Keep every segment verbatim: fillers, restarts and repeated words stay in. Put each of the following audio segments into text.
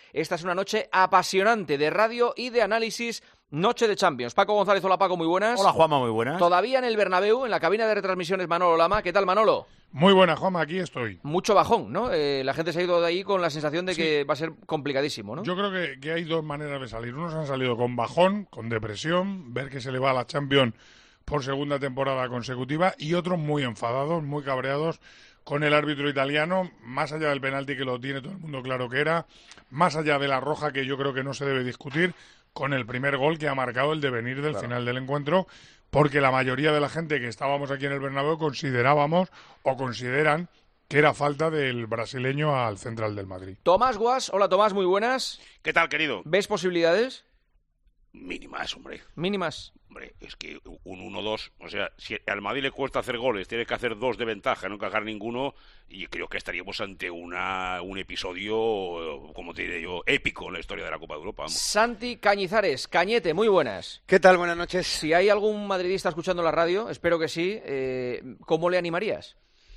Esta es una noche apasionante de radio y de análisis. Noche de Champions. Paco González, hola Paco, muy buenas. Hola Juanma, muy buenas. Todavía en el Bernabéu, en la cabina de retransmisiones Manolo Lama. ¿Qué tal, Manolo? Muy buena, Juanma, aquí estoy. Mucho bajón, ¿no? Eh, la gente se ha ido de ahí con la sensación de Sí. que va a ser complicadísimo, ¿no? Yo creo que, que hay dos maneras de salir. Unos han salido con bajón, con depresión, ver que se le va a la Champions por segunda temporada consecutiva, y otros muy enfadados, muy cabreados con el árbitro italiano, más allá del penalti que lo tiene todo el mundo claro que era, más allá de la roja que yo creo que no se debe discutir, con el primer gol que ha marcado el devenir del Claro. final del encuentro, porque la mayoría de la gente que estábamos aquí en el Bernabéu considerábamos o consideran que era falta del brasileño al central del Madrid. Tomás Guas, hola Tomás, muy buenas. ¿Qué tal, querido? ¿Ves posibilidades? Mínimas, hombre. Mínimas. Hombre, es que un uno dos, o sea, si al Madrid le cuesta hacer goles, tiene que hacer dos de ventaja, no encajar ninguno, y creo que estaríamos ante una un episodio, como te diré yo, épico en la historia de la Copa de Europa. Vamos. Santi Cañizares, Cañete, muy buenas. ¿Qué tal? Buenas noches. Si hay algún madridista escuchando la radio, espero que sí, eh, ¿cómo le animarías?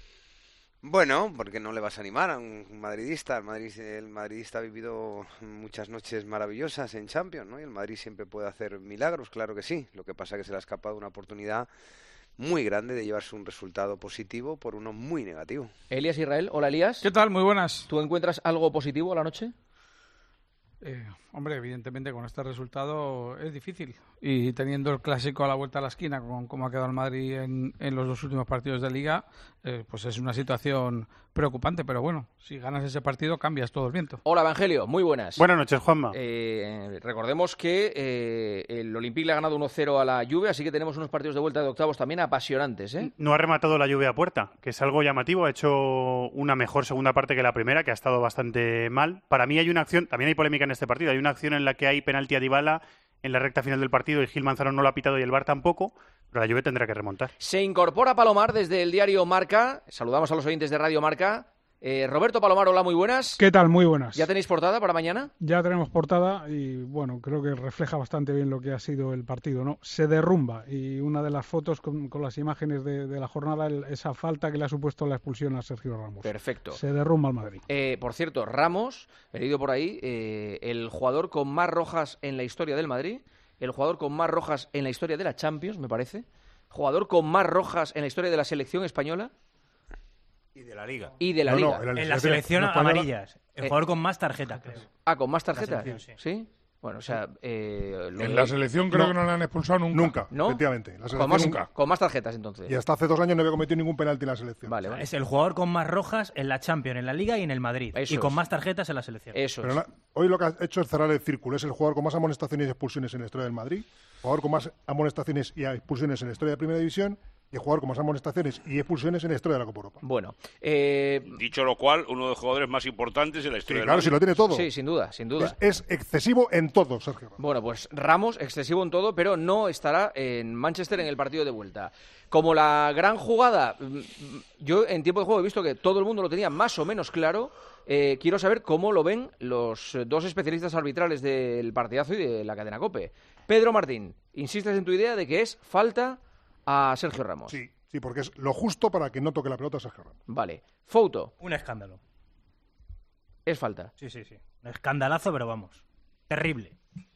Bueno, porque no le vas a animar a un madridista. El, Madrid, el madridista ha vivido muchas noches maravillosas en Champions, ¿no? Y el Madrid siempre puede hacer milagros, claro que sí. Lo que pasa es que se le ha escapado una oportunidad muy grande de llevarse un resultado positivo por uno muy negativo. Elías Israel, hola Elías. ¿Qué tal? Muy buenas. ¿Tú encuentras algo positivo a la noche? Eh, hombre, evidentemente con este resultado es difícil. Y teniendo el clásico a la vuelta a la esquina, con cómo ha quedado el Madrid en, en los dos últimos partidos de Liga, eh, pues es una situación preocupante. Pero bueno, si ganas ese partido cambias todo el viento. Hola Evangelio, muy buenas. Buenas noches, Juanma. Eh, recordemos que eh, el Olympique le ha ganado uno cero a la Juve, así que tenemos unos partidos de vuelta de octavos también apasionantes, ¿eh? No ha rematado la lluvia a puerta, que es algo llamativo. Ha hecho una mejor segunda parte que la primera, que ha estado bastante mal. Para mí hay una acción, también hay polémica en este partido, hay una acción en la que hay penalti a Dybala en la recta final del partido y Gil Manzano no lo ha pitado y el V A R tampoco, pero la Juve tendrá que remontar. Se incorpora Palomar desde el diario Marca. Saludamos a los oyentes de Radio Marca. Eh, Roberto Palomar, hola, muy buenas. ¿Qué tal? Muy buenas. ¿Ya tenéis portada para mañana? Ya tenemos portada y, bueno, creo que refleja bastante bien lo que ha sido el partido, ¿no? Se derrumba y una de las fotos con, con las imágenes de, de la jornada, el, esa falta que le ha supuesto la expulsión a Sergio Ramos. Perfecto. Se derrumba el Madrid. Eh, por cierto, Ramos, he leído por ahí, eh, el jugador con más rojas en la historia del Madrid, el jugador con más rojas en la historia de la Champions, me parece, jugador con más rojas en la historia de la selección española. Y de la Liga. Y de la No, Liga. no, En la selección española- amarillas. El Eh, jugador con más tarjetas, creo. Ah, con más tarjetas. selección, sí. Bueno, o sea, eh, lo- En la selección creo No. que no le han expulsado nunca. Nunca, ¿No? efectivamente. La con, selección más, nunca. con más tarjetas, entonces. Y hasta hace dos años no había cometido ningún penalti en la selección. Vale, vale. Es el jugador con más rojas en la Champions, en la Liga y en el Madrid. Eso y con es. más tarjetas en la selección. Eso Pero es. la- hoy lo que ha hecho es cerrar el círculo. Es el jugador con más amonestaciones y expulsiones en la historia del Madrid, jugador con más amonestaciones y expulsiones en la historia de Primera División y el jugador con más amonestaciones y expulsiones en la historia de la Copa Europa. Bueno, eh, Dicho lo cual, uno de los jugadores más importantes en la Sí, historia del claro, Madrid. si lo tiene todo. sí, sin duda, sin duda. Es, es excesivo en todo, Sergio Ramos. Bueno, pues Ramos, excesivo en todo, pero no estará en Manchester en el partido de vuelta. Como la gran jugada, mm, mm, yo en tiempo de juego he visto que todo el mundo lo tenía más o menos claro. Eh, quiero saber cómo lo ven los eh, dos especialistas arbitrales del partidazo y de la cadena COPE. Pedro Martín, insistes en tu idea de que es falta a Sergio Ramos. Sí, sí, porque es lo justo para que no toque la pelota a Sergio Ramos. Vale. Fouto, Un escándalo. es falta. Sí, sí, sí. Un escandalazo, pero vamos. Terrible.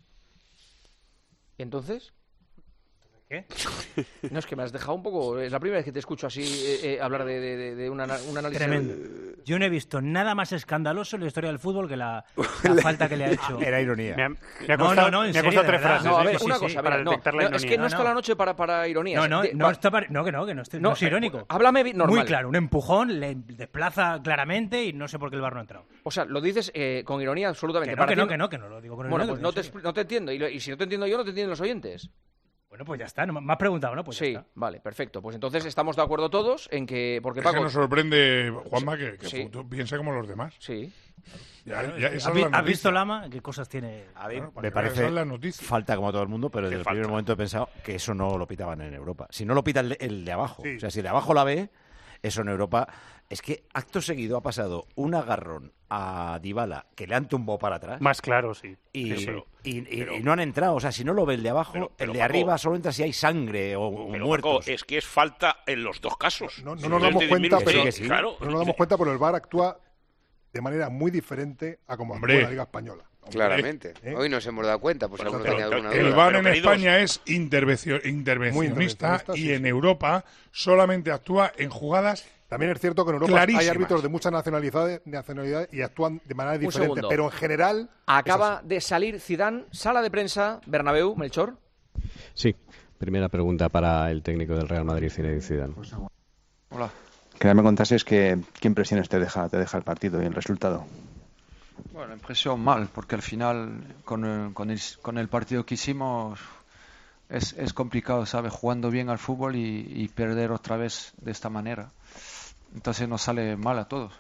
¿Y entonces? ¿Qué? No, es que me has dejado un poco... Es la primera vez que te escucho así eh, eh, hablar de, de- de- de un, ana- un análisis... Tremendo. Yo no he visto nada más escandaloso en la historia del fútbol que la, la falta que le ha hecho. Era ironía. Me ha, me ha No, costado, no, no, en me ha serio, costado de tres verdad. frases. No, a ¿eh? ver, Sí, una sí, cosa, sí, a para ver, no, detectar la no, es que ironía. no está No, no. la noche para, para ironías. No, no, De- no, va- está pare- no, que no, que no, estoy, No, no es irónico. Háblame bi- normal. Muy claro, un empujón, le desplaza claramente y no sé por qué el V A R no ha entrado. O sea, lo dices eh, con ironía absolutamente. Que no, Para que ti no, que no, que no lo digo con Bueno, ironía, pues que no en te, serio. expl- no te entiendo. Y, lo- y si no te entiendo yo, no te entienden los oyentes. Bueno, pues ya está. No, me has preguntado, ¿no? Pues ya Sí, está. vale, perfecto. Pues entonces estamos de acuerdo todos en que... Porque Es que Paco... nos sorprende, Juanma, que, que Sí. Fouto piense como los demás. Sí. Ya, Claro, ya, es que esa ¿Has, es vi- la has visto noticia. Lama? ¿Qué cosas tiene? A ver, Claro, para me que veas, parece esa es la noticia. falta como todo el mundo, pero ¿Qué desde el falta? primer momento he pensado que eso no lo pitaban en Europa. Si no lo pita el, el de abajo. Sí. O sea, si el de abajo la ve, eso en Europa... Es que acto seguido ha pasado un agarrón a Dybala que le han tumbado para atrás Más claro, sí. y, Sí, sí. y- y- pero- y no han entrado. O sea, si no lo ve el de abajo, Pero- pero, el de Paco, arriba solo entra si hay sangre o, o Pero, muertos. Paco, es que es falta en los dos casos. No, no Si nos es damos de cuenta, disminuir- pero- que sí. Claro. No nos damos cuenta, pero el V A R actúa de manera muy diferente a como Hombre. actúa la Liga Española. Claramente. ¿Eh? Hoy nos hemos dado cuenta, pues Bueno, alguno pero tenía alguna El duda. V A R Pero, en queridos, España es intervencio- intervencionista intervencionista, y sí, en sí. Europa solamente actúa en jugadas. También es cierto que en Europa Clarísimas. hay árbitros de muchas nacionalidades, nacionalidades y actúan de manera diferente, segundo. pero en general Acaba de salir Zidane, sala de prensa, Bernabéu, Melchor. Sí, primera pregunta para el técnico del Real Madrid, Zinedine Zidane. Hola. Que me contases que, qué impresiones te deja, te deja el partido y el resultado. Bueno, la impresión mal, porque al final con el, con el, con el partido que hicimos es, es complicado, ¿sabes? Jugando bien al fútbol y, y perder otra vez de esta manera. Entonces nos sale mal a todos.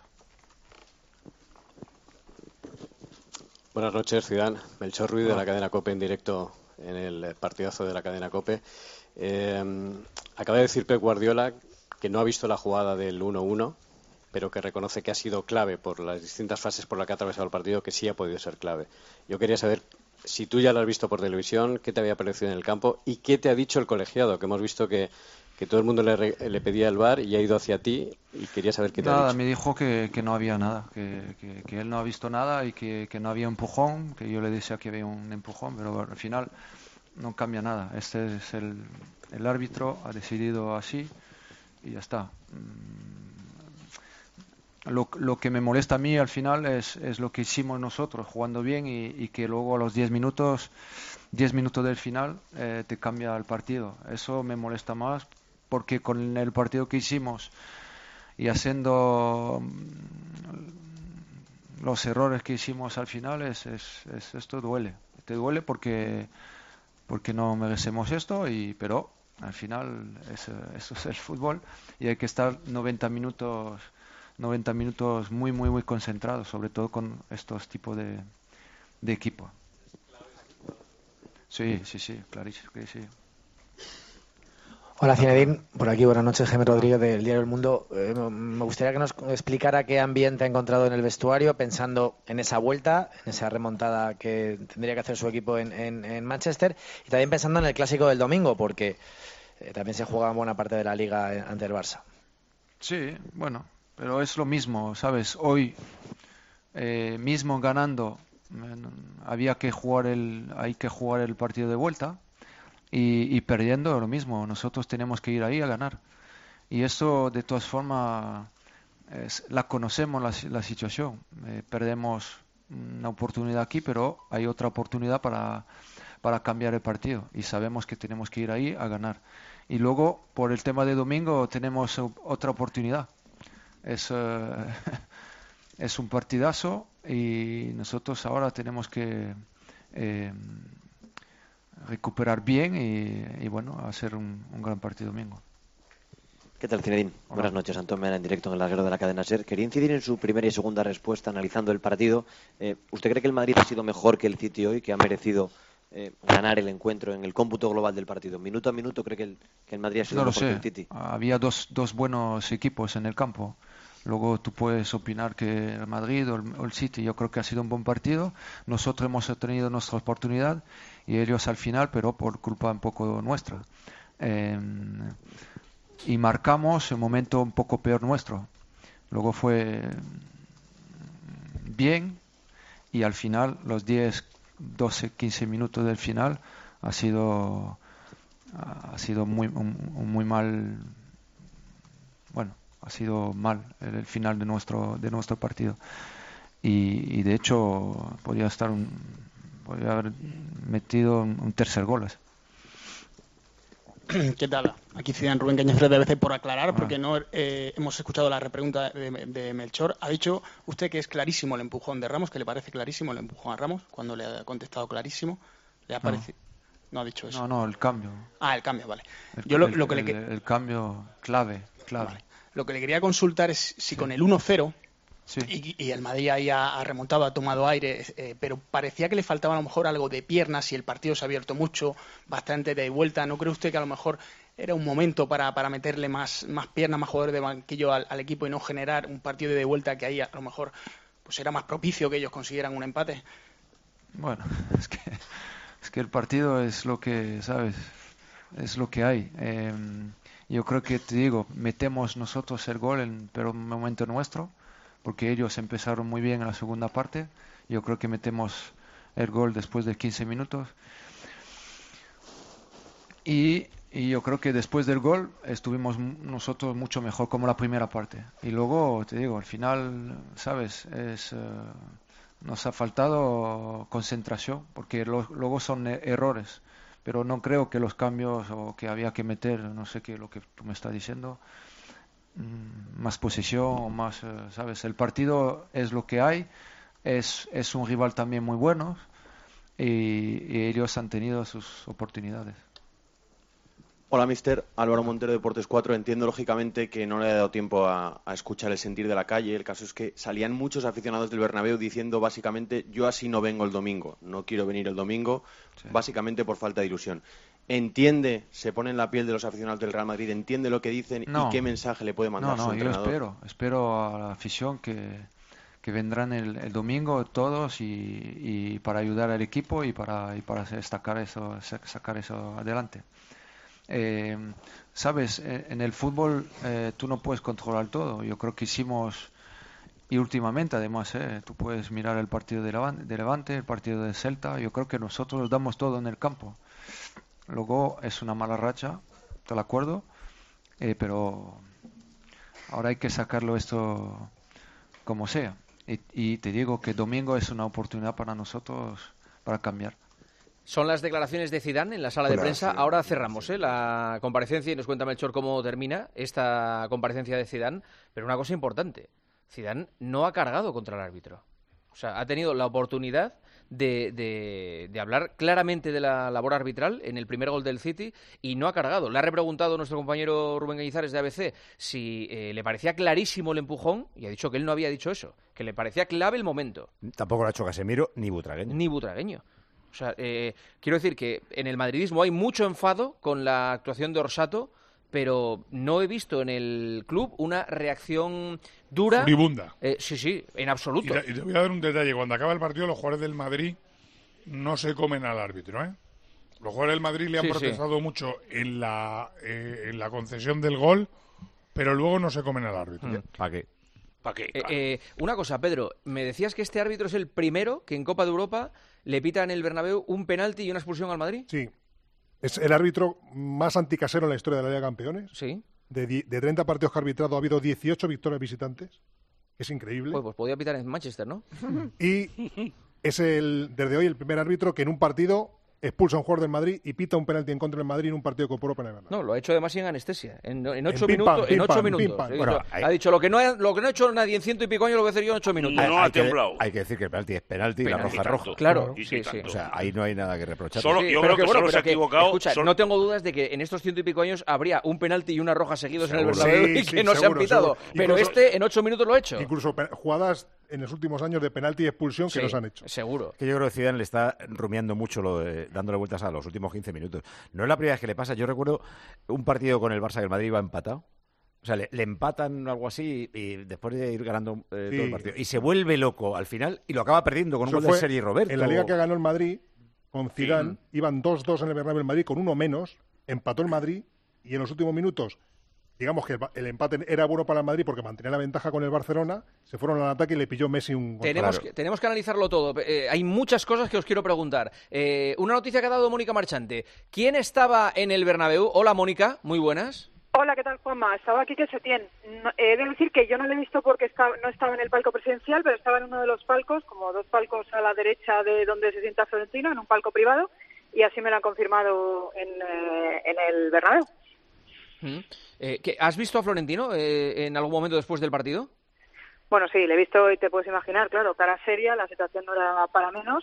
Buenas noches, Zidane. Melchor Ruiz de la cadena COPE en directo en el partidazo de la cadena COPE. Eh, acaba de decir Pep Guardiola que no ha visto la jugada del uno uno, pero que reconoce que ha sido clave por las distintas fases por las que ha atravesado el partido, que sí ha podido ser clave. Yo quería saber si tú ya lo has visto por televisión, qué te había parecido en el campo y qué te ha dicho el colegiado, que hemos visto que, que todo el mundo le, re- le pedía el V A R y ha ido hacia ti y quería saber qué te ha Nada, dicho. me dijo que, que no había nada, que, que, que él no ha visto nada y que, que no había empujón, que yo le decía que había un empujón, pero al final no cambia nada. Este es el, el árbitro, ha decidido así y ya está. Lo, lo que me molesta a mí al final es, es lo que hicimos nosotros, jugando bien y, y que luego a los diez minutos, diez minutos del final eh, te cambia el partido. Eso me molesta más porque con el partido que hicimos y haciendo mm, los errores que hicimos al final, es, es, es- esto duele. Te duele porque, porque no merecemos esto, y pero al final es, eso es el fútbol y hay que estar noventa minutos noventa minutos muy, muy, muy concentrados, sobre todo con estos tipos de, de equipo. Sí, sí, sí, clarísimo que sí. Hola Zinedine, por aquí buenas noches, Jaime Rodríguez del diario El Mundo. Eh, me gustaría que nos explicara qué ambiente ha encontrado en el vestuario pensando en esa vuelta, en esa remontada que tendría que hacer su equipo en, en, en Manchester, y también pensando en el clásico del domingo, porque eh, también se juega buena parte de la liga eh, ante el Barça. Sí, bueno, pero es lo mismo, ¿sabes? Hoy, eh, mismo ganando, eh, había que jugar el, hay que jugar el partido de vuelta, y, y perdiendo lo mismo. Nosotros tenemos que ir ahí a ganar. Y eso, de todas formas, es- la conocemos la, si- la situación. Eh, perdemos una oportunidad aquí, pero hay otra oportunidad para, para cambiar el partido. Y sabemos que tenemos que ir ahí a ganar. Y luego, por el tema de domingo, tenemos o- otra oportunidad. Es, eh, es un partidazo y nosotros ahora tenemos que eh, recuperar bien y, y, bueno, hacer un, un gran partido domingo. ¿Qué tal, Zinedine? Hola. Buenas noches, Antón Mena, en directo en el larguero de la cadena SER. Quería incidir en su primera y segunda respuesta analizando el partido. Eh, ¿Usted cree que el Madrid ha sido mejor que el City hoy, que ha merecido eh, ganar el encuentro en el cómputo global del partido? Minuto a minuto, ¿cree que el, que el Madrid ha sido No lo mejor sé. que el City? Había dos, dos buenos equipos en el campo. Luego tú puedes opinar que el Madrid o el, o el City. Yo creo que ha sido un buen partido. Nosotros hemos tenido nuestra oportunidad y ellos al final, pero por culpa un poco nuestra. Eh, y marcamos el momento un poco peor nuestro. Luego fue bien y al final, los diez, doce, quince minutos del final, ha sido ha sido muy un, un muy mal, bueno, ha sido mal el, el final de nuestro de nuestro partido, y, y de hecho podría estar un, podría haber metido un, un tercer gol. ¿Qué tal? Aquí Zidane, Rubén Cañafres de A B C, por aclarar, Ah. porque no eh, hemos escuchado la repregunta de, de Melchor. Ha dicho usted que es clarísimo el empujón de Ramos, que le parece clarísimo el empujón a Ramos, cuando le ha contestado clarísimo. ¿Le ha No. parecido? No ha dicho eso. No, no, el cambio. Ah, el cambio, vale. El, Yo lo, el- lo que le el- que- el cambio clave, clave. Vale. Lo que le quería consultar es si con el uno cero Sí. y, y el Madrid ahí ha, ha remontado, ha tomado aire, eh, pero parecía que le faltaba a lo mejor algo de piernas y el partido se ha abierto mucho, bastante de vuelta. ¿No cree usted que a lo mejor era un momento para, para meterle más, más piernas, más jugadores de banquillo al, al equipo y no generar un partido de vuelta que ahí a lo mejor pues era más propicio que ellos consiguieran un empate? Bueno, es que es que el partido es lo que, ¿sabes? Es lo que hay. Eh, yo creo que, te digo, metemos nosotros el gol en pero un momento nuestro, porque ellos empezaron muy bien en la segunda parte. Yo creo que metemos el gol después de quince minutos. Y, y yo creo que después del gol estuvimos nosotros mucho mejor como la primera parte. Y luego, te digo, al final, ¿sabes? Es, uh, nos ha faltado concentración, porque lo, luego son e- errores. Pero no creo que los cambios o que había que meter, no sé qué lo que tú me estás diciendo, mmm, más posesión o más, uh, ¿sabes? El partido es lo que hay, es, es un rival también muy bueno y, y ellos han tenido sus oportunidades. Hola, mister Álvaro Montero, Deportes cuatro. Entiendo, lógicamente, que no le ha dado tiempo a, a escuchar el sentir de la calle. El caso es que salían muchos aficionados del Bernabéu diciendo, básicamente, yo así no vengo el domingo. No quiero venir el domingo, sí. Básicamente por falta de ilusión. ¿Entiende, se pone en la piel de los aficionados del Real Madrid, entiende lo que dicen no. y qué mensaje le puede mandar no, no, su entrenador? Yo espero, espero a la afición que, que vendrán el, el domingo todos y, y para ayudar al equipo y para, y para destacar eso, sacar eso adelante. Eh, sabes, en el fútbol eh, tú no puedes controlar todo. Yo creo que hicimos, y últimamente además, eh, tú puedes mirar el partido de Levante, de Levante, el partido de Celta. Yo creo que nosotros damos todo en el campo. Luego es una mala racha, te lo acuerdo, eh, pero ahora hay que sacarlo esto como sea. Y, y te digo que domingo es una oportunidad para nosotros para cambiar. Son las declaraciones de Zidane en la sala de Hola, prensa. sí. Ahora cerramos ¿eh? la comparecencia y nos cuenta Melchor cómo termina esta comparecencia de Zidane. Pero una cosa importante, Zidane no ha cargado contra el árbitro. O sea, ha tenido la oportunidad de, de, de hablar claramente de la labor arbitral en el primer gol del City y no ha cargado. Le ha repreguntado nuestro compañero Rubén Cañizares de A B C si eh, le parecía clarísimo el empujón y ha dicho que él no había dicho eso, que le parecía clave el momento. Tampoco lo ha hecho Casemiro ni Butragueño. Ni Butragueño. O sea, eh, quiero decir que en el madridismo hay mucho enfado con la actuación de Orsato, pero no he visto en el club una reacción dura. Furibunda. Eh, sí, sí, en absoluto. Y te, y te voy a dar un detalle. Cuando acaba el partido, los jugadores del Madrid no se comen al árbitro, ¿eh? Los jugadores del Madrid le han Sí, protestado sí. mucho en la, eh, en la concesión del gol, pero luego no se comen al árbitro. Mm. ¿Para qué? ¿Para qué? Eh, eh, una cosa, Pedro, me decías que este árbitro es el primero que en Copa de Europa le pita en el Bernabéu un penalti y una expulsión al Madrid. Sí. Es el árbitro más anticasero en la historia de la Liga de Campeones. Sí. De, di- de treinta partidos que ha arbitrado ha habido dieciocho victorias visitantes. Es increíble. Pues, pues podía pitar en Manchester, ¿no? Y es el desde hoy el primer árbitro que en un partido expulsa a un jugador del Madrid y pita un penalti en contra del Madrid en un partido de Copa Europa en el Bernabéu. No, lo ha hecho además en anestesia, en, en ocho pim, minutos. pam, en pim, ocho pam, minutos. pim, pam. Sí, Bueno, lo- hay- ha dicho lo que no ha, lo que no ha hecho nadie en ciento y pico años lo voy a hacer yo en ocho minutos. No ha hay, que, temblado. hay que decir que el penalti es penalti y la Penalti, roja tanto. roja. Claro, Y sí, sí, sí. tanto. O sea, ahí no hay nada que reprochar. Solo- Sí, yo pero creo que bueno, solo se pero ha equivocado, Escucha, solo- no tengo dudas de que en estos ciento y pico años habría un penalti y una roja seguidos en el Seguro. Bernabéu Sí, y que sí, no se han seguro, pitado. seguro. Pero Incluso- este en ocho minutos lo ha hecho. Incluso pe- jugadas en los últimos años de penalti y expulsión que Sí, nos han hecho. seguro. Que yo creo que Zidane le está rumiando mucho, lo de- dándole vueltas a los últimos quince minutos. No es la primera vez que le pasa. Yo recuerdo un partido con el Barça que el Madrid iba empatado. O sea, le, le empatan o algo así y después de ir ganando eh, Sí. todo el partido. Y se vuelve loco al final y lo acaba perdiendo con un Eso gol de fue Sergi Roberto. En la liga que ganó el Madrid, con Zidane, iban dos dos en el Bernabéu el Madrid con uno menos, empató el Madrid y en los últimos minutos, digamos que el, el empate era bueno para el Madrid porque mantenía la ventaja con el Barcelona, se fueron al ataque y le pilló Messi un gol. Tenemos, Claro. que, tenemos que analizarlo todo. Eh, hay muchas cosas que os quiero preguntar. Eh, una noticia que ha dado Mónica Marchante. ¿Quién estaba en el Bernabéu? Hola, Mónica. Muy buenas. Hola, ¿qué tal, Juanma? Estaba aquí que Setién. No, he de decir que yo no lo he visto porque estaba, no estaba en el palco presidencial, pero estaba en uno de los palcos, como dos palcos a la derecha de donde se sienta Florentino, en un palco privado, y así me lo han confirmado en, eh, en el Bernabéu. Mm. Eh, ¿qué- ¿Has visto a Florentino eh, en algún momento después del partido? Bueno, sí, le he visto y te puedes imaginar, claro, cara seria, la situación no era para menos.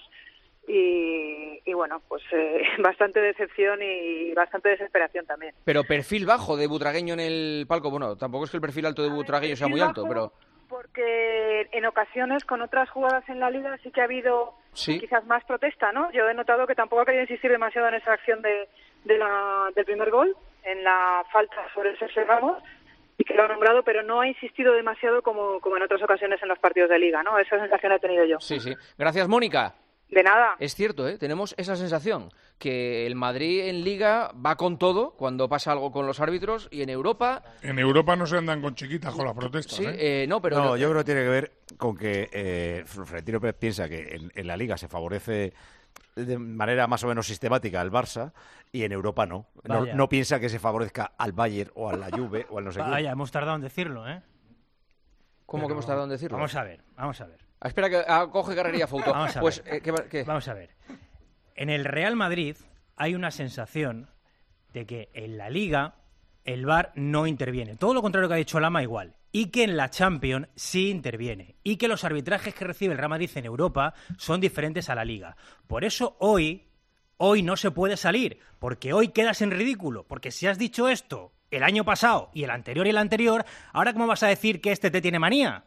Y, y bueno, pues eh, bastante decepción y bastante desesperación también. Pero perfil bajo de Butragueño en el palco. Bueno, tampoco es que el perfil alto de Butragueño sea muy alto, pero... Porque en ocasiones con otras jugadas en la liga sí que ha habido Sí. quizás más protesta, ¿no? Yo he notado que tampoco ha querido insistir demasiado en esa acción de, de la, del primer gol, en la falta sobre Sergio Ramos, y que lo ha nombrado, pero no ha insistido demasiado como, como en otras ocasiones en los partidos de liga, ¿no? Esa sensación he tenido yo. Sí, sí. Gracias, Mónica. De nada. Es cierto, ¿eh? Tenemos esa sensación, que el Madrid en Liga va con todo cuando pasa algo con los árbitros, y en Europa... En Europa no se andan con chiquitas con las protestas, Sí, ¿eh? eh, no, pero... No, no, yo creo que tiene que ver con que eh, Florentino Pérez piensa que en, en la Liga se favorece de manera más o menos sistemática al Barça y en Europa no. No, Vaya. no piensa que se favorezca al Bayern o a la Juve o al no sé Vaya, quién. hemos tardado en decirlo, ¿eh? ¿Cómo que hemos tardado en decirlo? Vamos a ver, vamos a ver. Ah, espera, que ah, coge carrería foto. Vamos a pues, ver. eh, ¿qué va- qué? Vamos a ver. En el Real Madrid hay una sensación de que en la Liga el V A R no interviene. Todo lo contrario que ha dicho Lama, igual. Y que en la Champions sí interviene. Y que los arbitrajes que recibe el Real Madrid en Europa son diferentes a la Liga. Por eso hoy, hoy no se puede salir. Porque hoy quedas en ridículo. Porque si has dicho esto el año pasado y el anterior y el anterior, ¿ahora cómo vas a decir que este te tiene manía?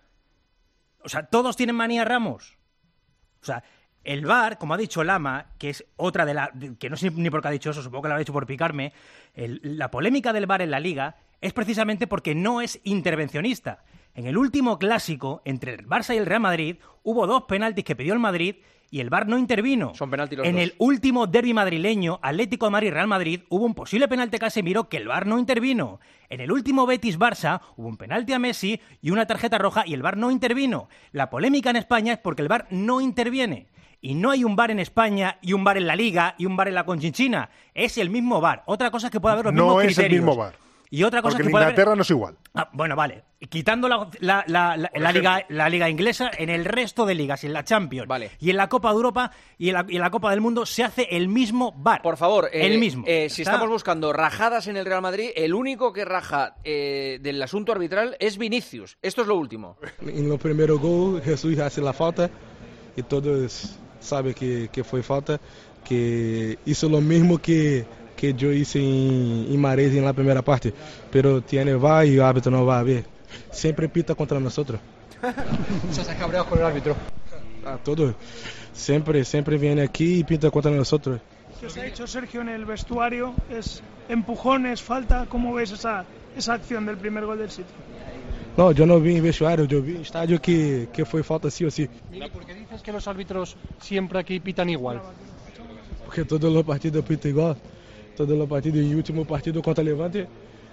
O sea, todos tienen manía, Ramos. O sea, el V A R, como ha dicho Lama, que es otra de las... que no sé ni por qué ha dicho eso, supongo que lo ha dicho por picarme, el- la polémica del V A R en la Liga es precisamente porque no es intervencionista. En el último clásico, entre el Barça y el Real Madrid, hubo dos penaltis que pidió el Madrid y el V A R no intervino. Son penaltis los En dos. el último derbi madrileño, Atlético de Madrid-Real Madrid, hubo un posible penalti a Casemiro que el V A R no intervino. En el último Betis-Barça hubo un penalti a Messi y una tarjeta roja y el V A R no intervino. La polémica en España es porque el V A R no interviene. Y no hay un V A R en España y un V A R en la Liga y un V A R en la Conchinchina. Es el mismo V A R. Otra cosa es que puede haber los No mismos es el criterios. mismo V A R. Y otra cosa Porque es que en puede haber... Inglaterra no es igual. Ah, bueno, vale. Quitando la, la, la, la, la liga, la liga inglesa, en el resto de ligas, en la Champions y en la Copa de Europa y en la, y en la Copa del Mundo se hace el mismo V A R. Por favor, eh, el mismo. eh, si ¿Está? estamos buscando rajadas en el Real Madrid, el único que raja eh, del asunto arbitral es Vinicius. Esto es lo último. En el primer gol, Jesús hace la falta y todos saben que, que fue falta, que hizo lo mismo que, que yo hice en, en Mares en la primera parte, pero tiene V A R y el árbitro no va a ver. Siempre pita contra nosotros. ¿Se has cabreado con el árbitro? A todos. Siempre, siempre viene aquí y pita contra nosotros. ¿Qué os ha dicho Sergio en el vestuario? ¿Es empujones, falta? ¿Cómo ves esa, esa acción del primer gol del City? No, yo no vi en vestuario, yo vi en estadio que, que fue falta sí o sí. Mira, ¿por qué dices que los árbitros siempre aquí pitan igual? Porque todos los partidos pitan igual. Todos los partidos, y el último partido contra Levante,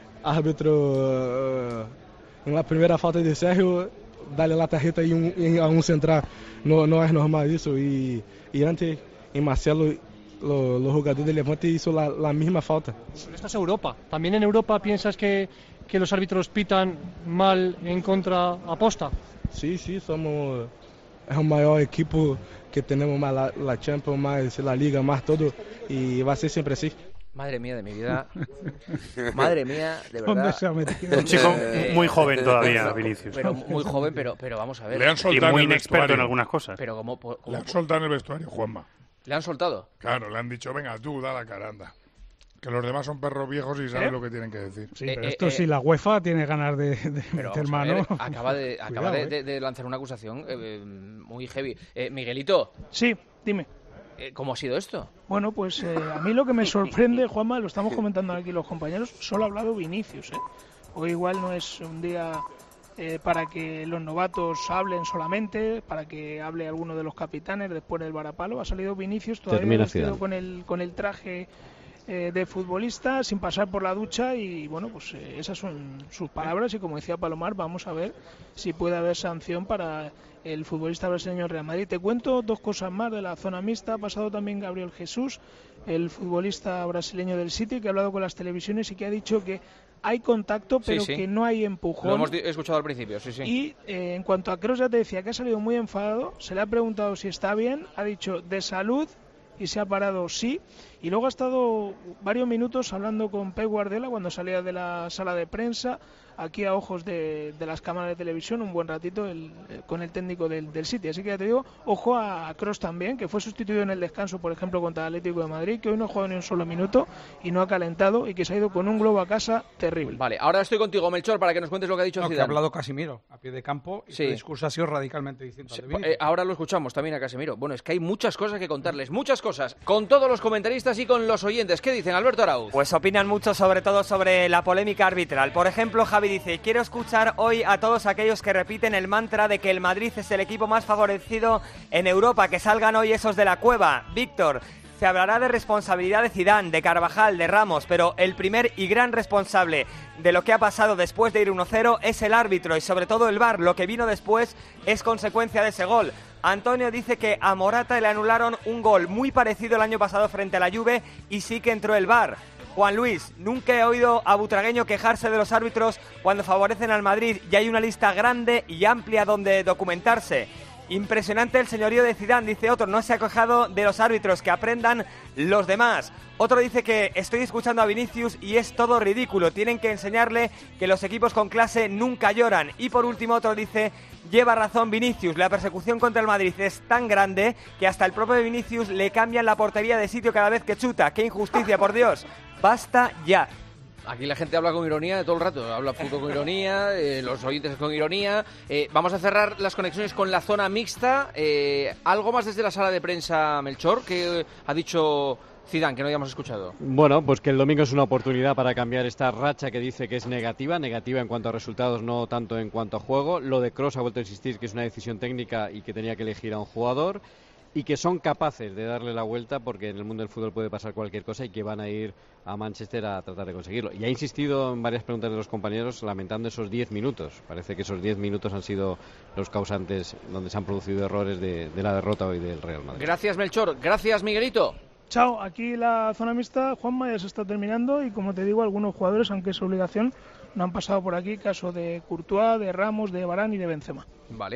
árbitro uh, en la primera falta de Sergio, dale la tarjeta y un, y a un central. No, no es normal eso. Y, y antes, en Marcelo, lo, los jugadores de Levante hizo la, la misma falta. Pero esto es Europa. ¿También en Europa piensas que, que los árbitros pitan mal en contra aposta? Sí, sí, somos es el mayor equipo que tenemos más la, la Champions, más la Liga, más todo. Y va a ser siempre así. Madre mía de mi vida. Madre mía, de verdad. ¿Dónde se ha metido? Un chico Eh, muy joven todavía, Vinicius. Pero muy joven, pero, pero vamos a ver. Le han soltado Y muy en el inexperto en vestuario. algunas cosas. Pero como, como- Le han soltado en el vestuario, Juanma. ¿Le han soltado? Claro, le han dicho, venga, tú, da la cara, anda. Que los demás son perros viejos y saben ¿Eh? lo que tienen que decir. Sí, pero esto sí, la UEFA tiene ganas de, de Pero meter vamos a ver, mano. acaba de, acaba Cuidado, de, ¿eh? de- de lanzar una acusación eh, eh, muy heavy. Eh, Miguelito. Sí, dime. Eh, ¿Cómo ha sido esto? Bueno, pues eh, a mí lo que me sorprende, Juanma, lo estamos comentando aquí los compañeros, solo ha hablado Vinicius. ¿eh? Hoy igual no es un día eh, para que los novatos hablen solamente, para que hable alguno de los capitanes después del varapalo. Ha salido Vinicius todavía Termina vestido Zidane. con el, con el traje eh, de futbolista, sin pasar por la ducha y bueno, pues eh, esas son sus palabras y como decía Palomar, vamos a ver si puede haber sanción para el futbolista brasileño Real Madrid. Te cuento dos cosas más de la zona mixta. Ha pasado también Gabriel Jesús, el futbolista brasileño del City, que ha hablado con las televisiones y que ha dicho que hay contacto, Sí, pero sí. que no hay empujón. Lo hemos di- escuchado al principio, sí, sí. Y eh, en cuanto a Kroos, ya te decía que ha salido muy enfadado, se le ha preguntado si está bien, ha dicho de salud y se ha parado sí. Y luego ha estado varios minutos hablando con Pep Guardiola cuando salía de la sala de prensa, aquí a ojos de, de las cámaras de televisión, un buen ratito el- eh, con el técnico del, del City. Así que ya te digo, ojo a, a Kroos también, que fue sustituido en el descanso, por ejemplo, contra el Atlético de Madrid, que hoy no ha jugado ni un solo minuto y no ha calentado y que se ha ido con un globo a casa terrible. Vale, ahora estoy contigo, Melchor, para que nos cuentes lo que ha dicho No, que ha Zidane. hablado Casimiro a pie de campo y Sí. su discurso ha sido radicalmente distinto. al de Eh, Vinicius. ahora lo escuchamos también a Casemiro. Bueno, es que hay muchas cosas que contarles, muchas cosas, con todos los comentaristas y con los oyentes. ¿Qué dicen, Alberto Arauz? Pues opinan mucho, sobre todo sobre la polémica arbitral. Por ejemplo, Javier Gaby dice, quiero escuchar hoy a todos aquellos que repiten el mantra de que el Madrid es el equipo más favorecido en Europa, que salgan hoy esos de la cueva. Víctor, se hablará de responsabilidad de Zidane, de Carvajal, de Ramos, pero el primer y gran responsable de lo que ha pasado después de ir uno cero es el árbitro y sobre todo el V A R. Lo que vino después es consecuencia de ese gol. Antonio dice que a Morata le anularon un gol muy parecido el año pasado frente a la Juve y sí que entró el V A R. Juan Luis, nunca he oído a Butragueño quejarse de los árbitros cuando favorecen al Madrid y hay una lista grande y amplia donde documentarse. Impresionante el señorío de Zidane, dice otro, no se ha quejado de los árbitros, que aprendan los demás. Otro dice que estoy escuchando a Vinicius y es todo ridículo, tienen que enseñarle que los equipos con clase nunca lloran. Y por último otro dice, lleva razón Vinicius, la persecución contra el Madrid es tan grande que hasta el propio Vinicius le cambian la portería de sitio cada vez que chuta. ¡Qué injusticia, por Dios! ¡Basta ya! Aquí la gente habla con ironía de todo el rato, habla fútbol con ironía, eh, los oyentes con ironía. Eh, vamos a cerrar las conexiones con la zona mixta. Eh, ¿Algo más desde la sala de prensa, Melchor, que ha dicho Zidane, que no hayamos escuchado? Bueno, pues que el domingo es una oportunidad para cambiar esta racha que dice que es negativa, negativa en cuanto a resultados, no tanto en cuanto a juego. Lo de Kroos ha vuelto a insistir que es una decisión técnica y que tenía que elegir a un jugador. Y que son capaces de darle la vuelta porque en el mundo del fútbol puede pasar cualquier cosa y que van a ir a Manchester a tratar de conseguirlo. Y ha insistido en varias preguntas de los compañeros lamentando esos diez minutos. Parece que esos diez minutos han sido los causantes donde se han producido errores de, de la derrota hoy del Real Madrid. Gracias, Melchor. Gracias, Miguelito. Chao, aquí la zona mixta, Juanma, ya se está terminando y como te digo, algunos jugadores, aunque es obligación, no han pasado por aquí, caso de Courtois, de Ramos, de Varane y de Benzema. Vale.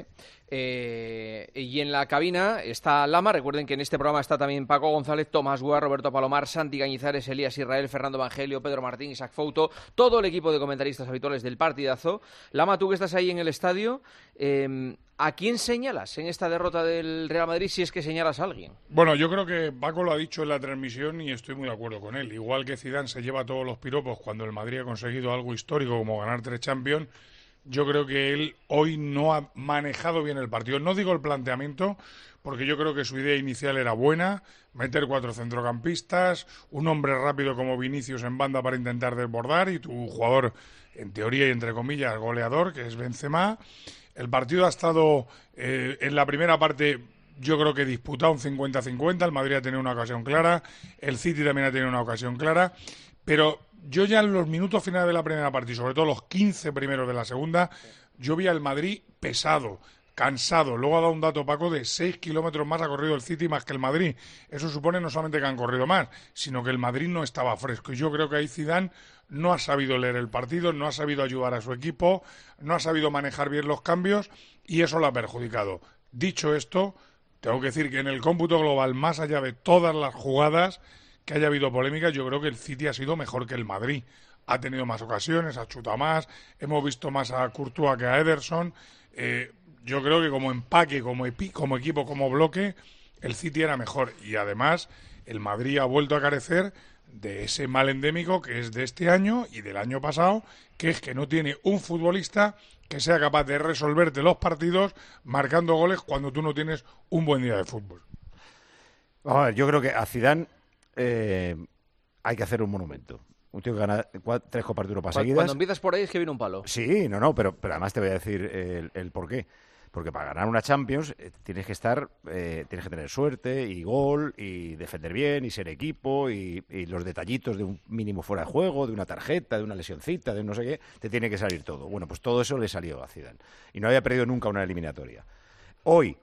Eh, y en la cabina está Lama. Recuerden que en este programa está también Paco González, Tomás Guar, Roberto Palomar, Santi Cañizares, Elías Israel, Fernando Evangelio, Pedro Martín, Isaac Fouto, todo el equipo de comentaristas habituales del partidazo. Lama, tú que estás ahí en el estadio, eh, ¿a quién señalas en esta derrota del Real Madrid, si es que señalas a alguien? Bueno, yo creo que Paco lo ha dicho en la transmisión y estoy muy de acuerdo con él. Igual que Zidane se lleva todos los piropos cuando el Madrid ha conseguido algo histórico como ganar tres Champions, yo creo que él hoy no ha manejado bien el partido. No digo el planteamiento, porque yo creo que su idea inicial era buena, meter cuatro centrocampistas, un hombre rápido como Vinicius en banda para intentar desbordar y tu jugador, en teoría y entre comillas, goleador, que es Benzema. El partido ha estado eh, en la primera parte, yo creo que disputado un cincuenta cincuenta, el Madrid ha tenido una ocasión clara, el City también ha tenido una ocasión clara, pero yo ya en los minutos finales de la primera parte y sobre todo los quince primeros de la segunda, yo vi al Madrid pesado, cansado. Luego ha dado un dato, Paco, de seis kilómetros más ha corrido el City más que el Madrid. Eso supone no solamente que han corrido más, sino que el Madrid no estaba fresco. Y yo creo que ahí Zidane no ha sabido leer el partido, no ha sabido ayudar a su equipo, no ha sabido manejar bien los cambios y eso lo ha perjudicado. Dicho esto, tengo que decir que en el cómputo global, más allá de todas las jugadas que haya habido polémica, yo creo que el City ha sido mejor que el Madrid. Ha tenido más ocasiones, ha chutado más, hemos visto más a Courtois que a Ederson. Eh, yo creo que como empaque, como, epi, como equipo, como bloque, el City era mejor. Y además, el Madrid ha vuelto a carecer de ese mal endémico que es de este año y del año pasado, que es que no tiene un futbolista que sea capaz de resolverte los partidos marcando goles cuando tú no tienes un buen día de fútbol. Vamos a ver, yo creo que a Zidane eh, hay que hacer un monumento. Un tío que gana cuatro, tres Copas de Europa seguidas. Cuando empiezas por ahí es que viene un palo. Sí, no, no, pero, pero además te voy a decir el, el por qué. Porque para ganar una Champions eh, tienes que estar, eh, tienes que tener suerte y gol y defender bien y ser equipo y, y los detallitos de un mínimo fuera de juego, de una tarjeta, de una lesioncita, de no sé qué, te tiene que salir todo. Bueno, pues todo eso le salió a Zidane y no había perdido nunca una eliminatoria. Hoy,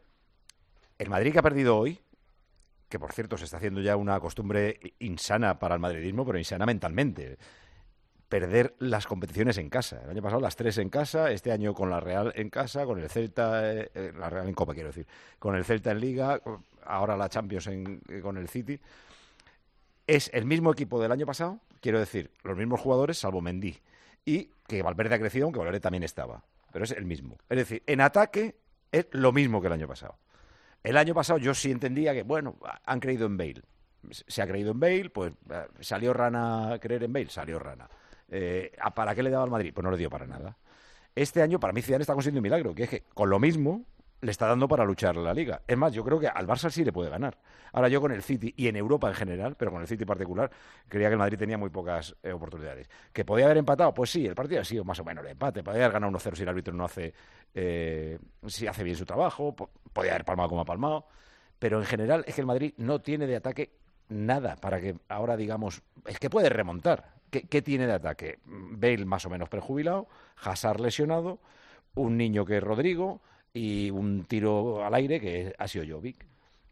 el Madrid que ha perdido hoy, que por cierto se está haciendo ya una costumbre insana para el madridismo, pero insana mentalmente, perder las competiciones en casa. El año pasado las tres en casa, este año con la Real en casa, con el Celta, eh, la Real en Copa quiero decir, con el Celta en Liga, ahora la Champions en, eh, con el City. Es el mismo equipo del año pasado, quiero decir, los mismos jugadores salvo Mendy, y que Valverde ha crecido, aunque Valverde también estaba, pero es el mismo. Es decir, en ataque es lo mismo que el año pasado. El año pasado yo sí entendía que, bueno, han creído en Bale. Se ha creído en Bale, pues salió Rana a creer en Bale, salió Rana. Eh, ¿Para qué le daba al Madrid? Pues no le dio para nada. Este año, para mí, Zidane está consiguiendo un milagro, que es que con lo mismo le está dando para luchar la Liga. Es más, yo creo que al Barça sí le puede ganar. Ahora yo con el City y en Europa en general, pero con el City en particular, creía que el Madrid tenía muy pocas eh, oportunidades. ¿Que podía haber empatado? Pues sí, el partido ha sido más o menos el empate. Podía haber ganado uno cero si el árbitro no hace, eh, si hace bien su trabajo. Podía haber palmado como ha palmado. Pero en general es que el Madrid no tiene de ataque nada para que ahora digamos, es que puede remontar. ¿Qué, qué tiene de ataque? Bale más o menos prejubilado, Hazard lesionado, un niño que es Rodrigo y un tiro al aire que ha sido Jovic.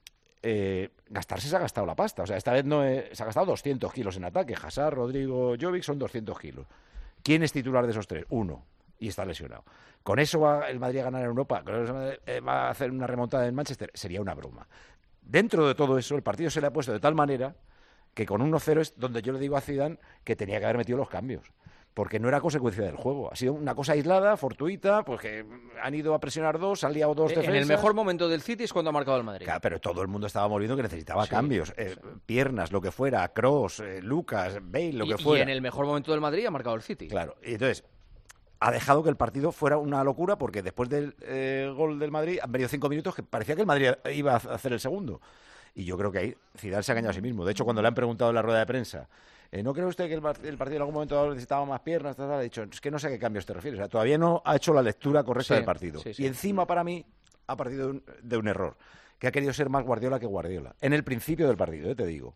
Eh, gastarse se ha gastado la pasta. O sea, esta vez no es, se ha gastado doscientos kilos en ataque. Hazard, Rodrigo, Jovic son doscientos kilos. ¿Quién es titular de esos tres? Uno. Y está lesionado. ¿Con eso va el Madrid a ganar en Europa? ¿Con eso va a hacer una remontada en Manchester? Sería una broma. Dentro de todo eso, el partido se le ha puesto de tal manera que con uno cero es donde yo le digo a Zidane que tenía que haber metido los cambios. Porque no era consecuencia del juego. Ha sido una cosa aislada, fortuita, pues que han ido a presionar dos, han liado dos defensas. En el mejor momento del City es cuando ha marcado el Madrid. Claro, pero todo el mundo estaba moliendo que necesitaba sí, cambios. Eh, sí. Piernas, lo que fuera, Kroos, eh, Lucas, Bale, lo y, que fuera. Y en el mejor momento del Madrid ha marcado el City. Claro, y entonces ha dejado que el partido fuera una locura porque después del eh, gol del Madrid han venido cinco minutos que parecía que el Madrid iba a hacer el segundo. Y yo creo que ahí Zidane se ha engañado a sí mismo. De hecho, cuando le han preguntado en la rueda de prensa, Eh, ¿no cree usted que el, el partido en algún momento necesitaba más piernas? Tal, tal? Ha dicho, es que no sé a qué cambios te refieres. O sea, todavía no ha hecho la lectura correcta sí, del partido. Sí, sí. Y encima, para mí, ha partido de un, de un error. Que ha querido ser más Guardiola que Guardiola. En el principio del partido, eh, te digo.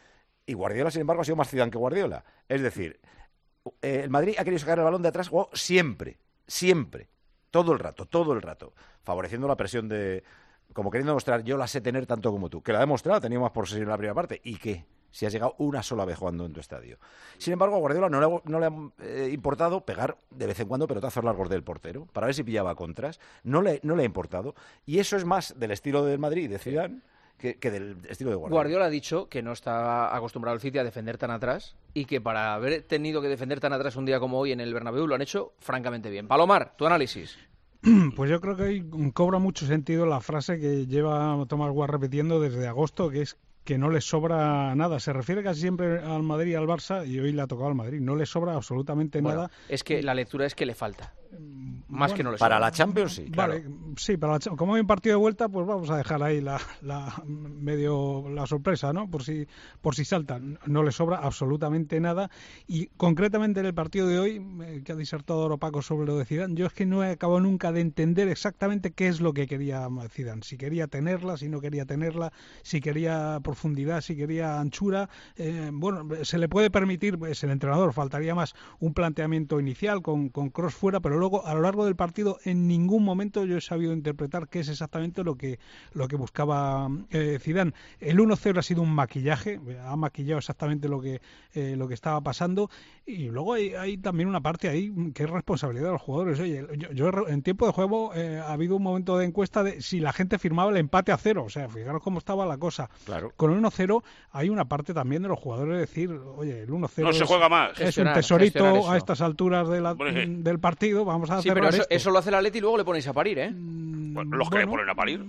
Y Guardiola, sin embargo, ha sido más Zidane que Guardiola. Es decir, eh, el Madrid ha querido sacar el balón de atrás oh, siempre, siempre. Todo el rato, todo el rato. Favoreciendo la presión de... Como queriendo demostrar, yo la sé tener tanto como tú. Que la ha demostrado, tenía más posesión en la primera parte. ¿Y qué? Si has llegado una sola vez jugando en tu estadio. Sin embargo, a Guardiola no le ha, no le ha eh, importado pegar de vez en cuando pelotazos largos del portero para ver si pillaba contras. No le, no le ha importado. Y eso es más del estilo del Madrid y de Zidane que, que del estilo de Guardiola. Guardiola ha dicho que no está acostumbrado el City a defender tan atrás y que para haber tenido que defender tan atrás un día como hoy en el Bernabéu lo han hecho francamente bien. Palomar, tu análisis. Pues yo creo que ahí cobra mucho sentido la frase que lleva Thomas Ward repitiendo desde agosto, que es que no le sobra nada. Se refiere casi siempre al Madrid y al Barça, y hoy le ha tocado al Madrid. No le sobra absolutamente bueno, nada. Es que la lectura es que le falta. Más bueno, que no le sobra. Para la Champions, sí. Vale, claro. sí, para la, como hay un partido de vuelta, pues vamos a dejar ahí la, la medio la sorpresa, ¿no? Por si por si saltan. No le sobra absolutamente nada. Y concretamente en el partido de hoy, eh, que ha disertado ahora Paco sobre lo de Zidane, yo es que no he acabado nunca de entender exactamente qué es lo que quería Zidane. Si quería tenerla, si no quería tenerla, si quería profundidad, si quería anchura. Eh, bueno, se le puede permitir, es el entrenador, faltaría más un planteamiento inicial con, con Kroos fuera, pero luego a lo largo del partido en ningún momento yo he sabido interpretar qué es exactamente lo que lo que buscaba eh, Zidane. El uno cero ha sido un maquillaje, ha maquillado exactamente lo que eh, lo que estaba pasando, y luego hay, hay también una parte ahí que es responsabilidad de los jugadores. Oye, yo, yo en tiempo de juego eh, ha habido un momento de encuesta de si la gente firmaba el empate a cero, o sea, fijaros cómo estaba la cosa. Claro. Con el uno cero hay una parte también de los jugadores de decir, oye, el uno cero no se juega más. Es gestionar, un tesorito a estas alturas de la, del partido, vamos a sí, cerrar pero eso, esto. Eso lo hace el Atleti y luego le ponéis a parir, ¿eh? Bueno, los que bueno, le ponen a parir.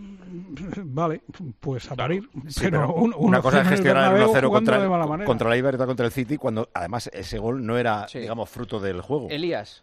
Vale, pues a parir. Sí, pero pero un, una cosa es gestionar el uno cero contra, contra la Iberta, contra el City, cuando además ese gol no era, sí. digamos, fruto del juego. Elías.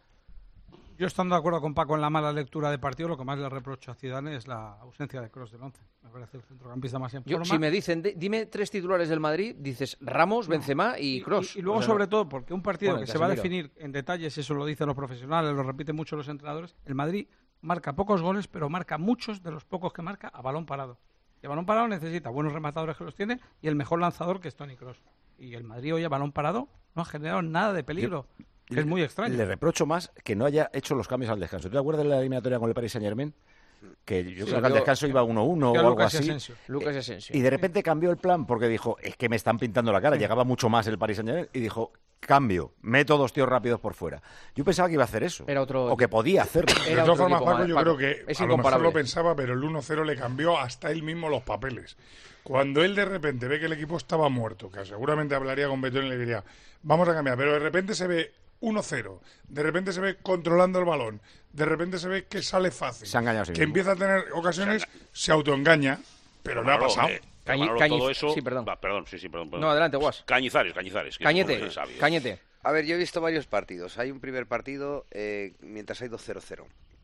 Yo estando de acuerdo con Paco en la mala lectura de partido, lo que más le reprocho a Zidane es la ausencia de Kroos del once. Me parece el centrocampista más en forma. Yo, si me dicen, de, dime tres titulares del Madrid, dices Ramos, Benzema y Kroos. Y, y, y luego, o sea, sobre todo, porque un partido bueno, que se va a definir en detalles, eso lo dicen los profesionales, lo repiten mucho los entrenadores, el Madrid marca pocos goles, pero marca muchos de los pocos que marca a balón parado. Y a balón parado necesita buenos rematadores que los tiene y el mejor lanzador que es Toni Kroos. Y el Madrid hoy a balón parado no ha generado nada de peligro. Yo... Es muy extraño. Le reprocho más que no haya hecho los cambios al descanso. ¿Te acuerdas de la eliminatoria con el Paris Saint-Germain? Que yo sí, creo que al descanso iba uno uno o algo Lucas así. Asensio. Lucas Asensio. Y de repente cambió el plan porque dijo, es que me están pintando la cara. Sí. Llegaba mucho más el Paris Saint-Germain y dijo, cambio, meto dos tíos rápidos por fuera. Yo pensaba que iba a hacer eso. Era otro... O que podía hacerlo. De todas formas, Paco, yo creo que es a lo mejor lo pensaba, pero el uno cero le cambió hasta él mismo los papeles. Cuando él de repente ve que el equipo estaba muerto, que seguramente hablaría con Betón y le diría, vamos a cambiar, pero de repente se ve uno cero, de repente se ve controlando el balón, de repente se ve que sale fácil, se ha engañado, sí, que empieza a tener ocasiones, se, se autoengaña, pero no ha pasado. Eh, Cañi, Cañiz, todo eso, sí, perdón. Va, perdón, sí, sí, perdón, perdón. No, adelante, Guas. Cañizares, Cañizares. Cañete, Cañete. A ver, yo he visto varios partidos. Hay un primer partido, eh, mientras hay dos cero cero,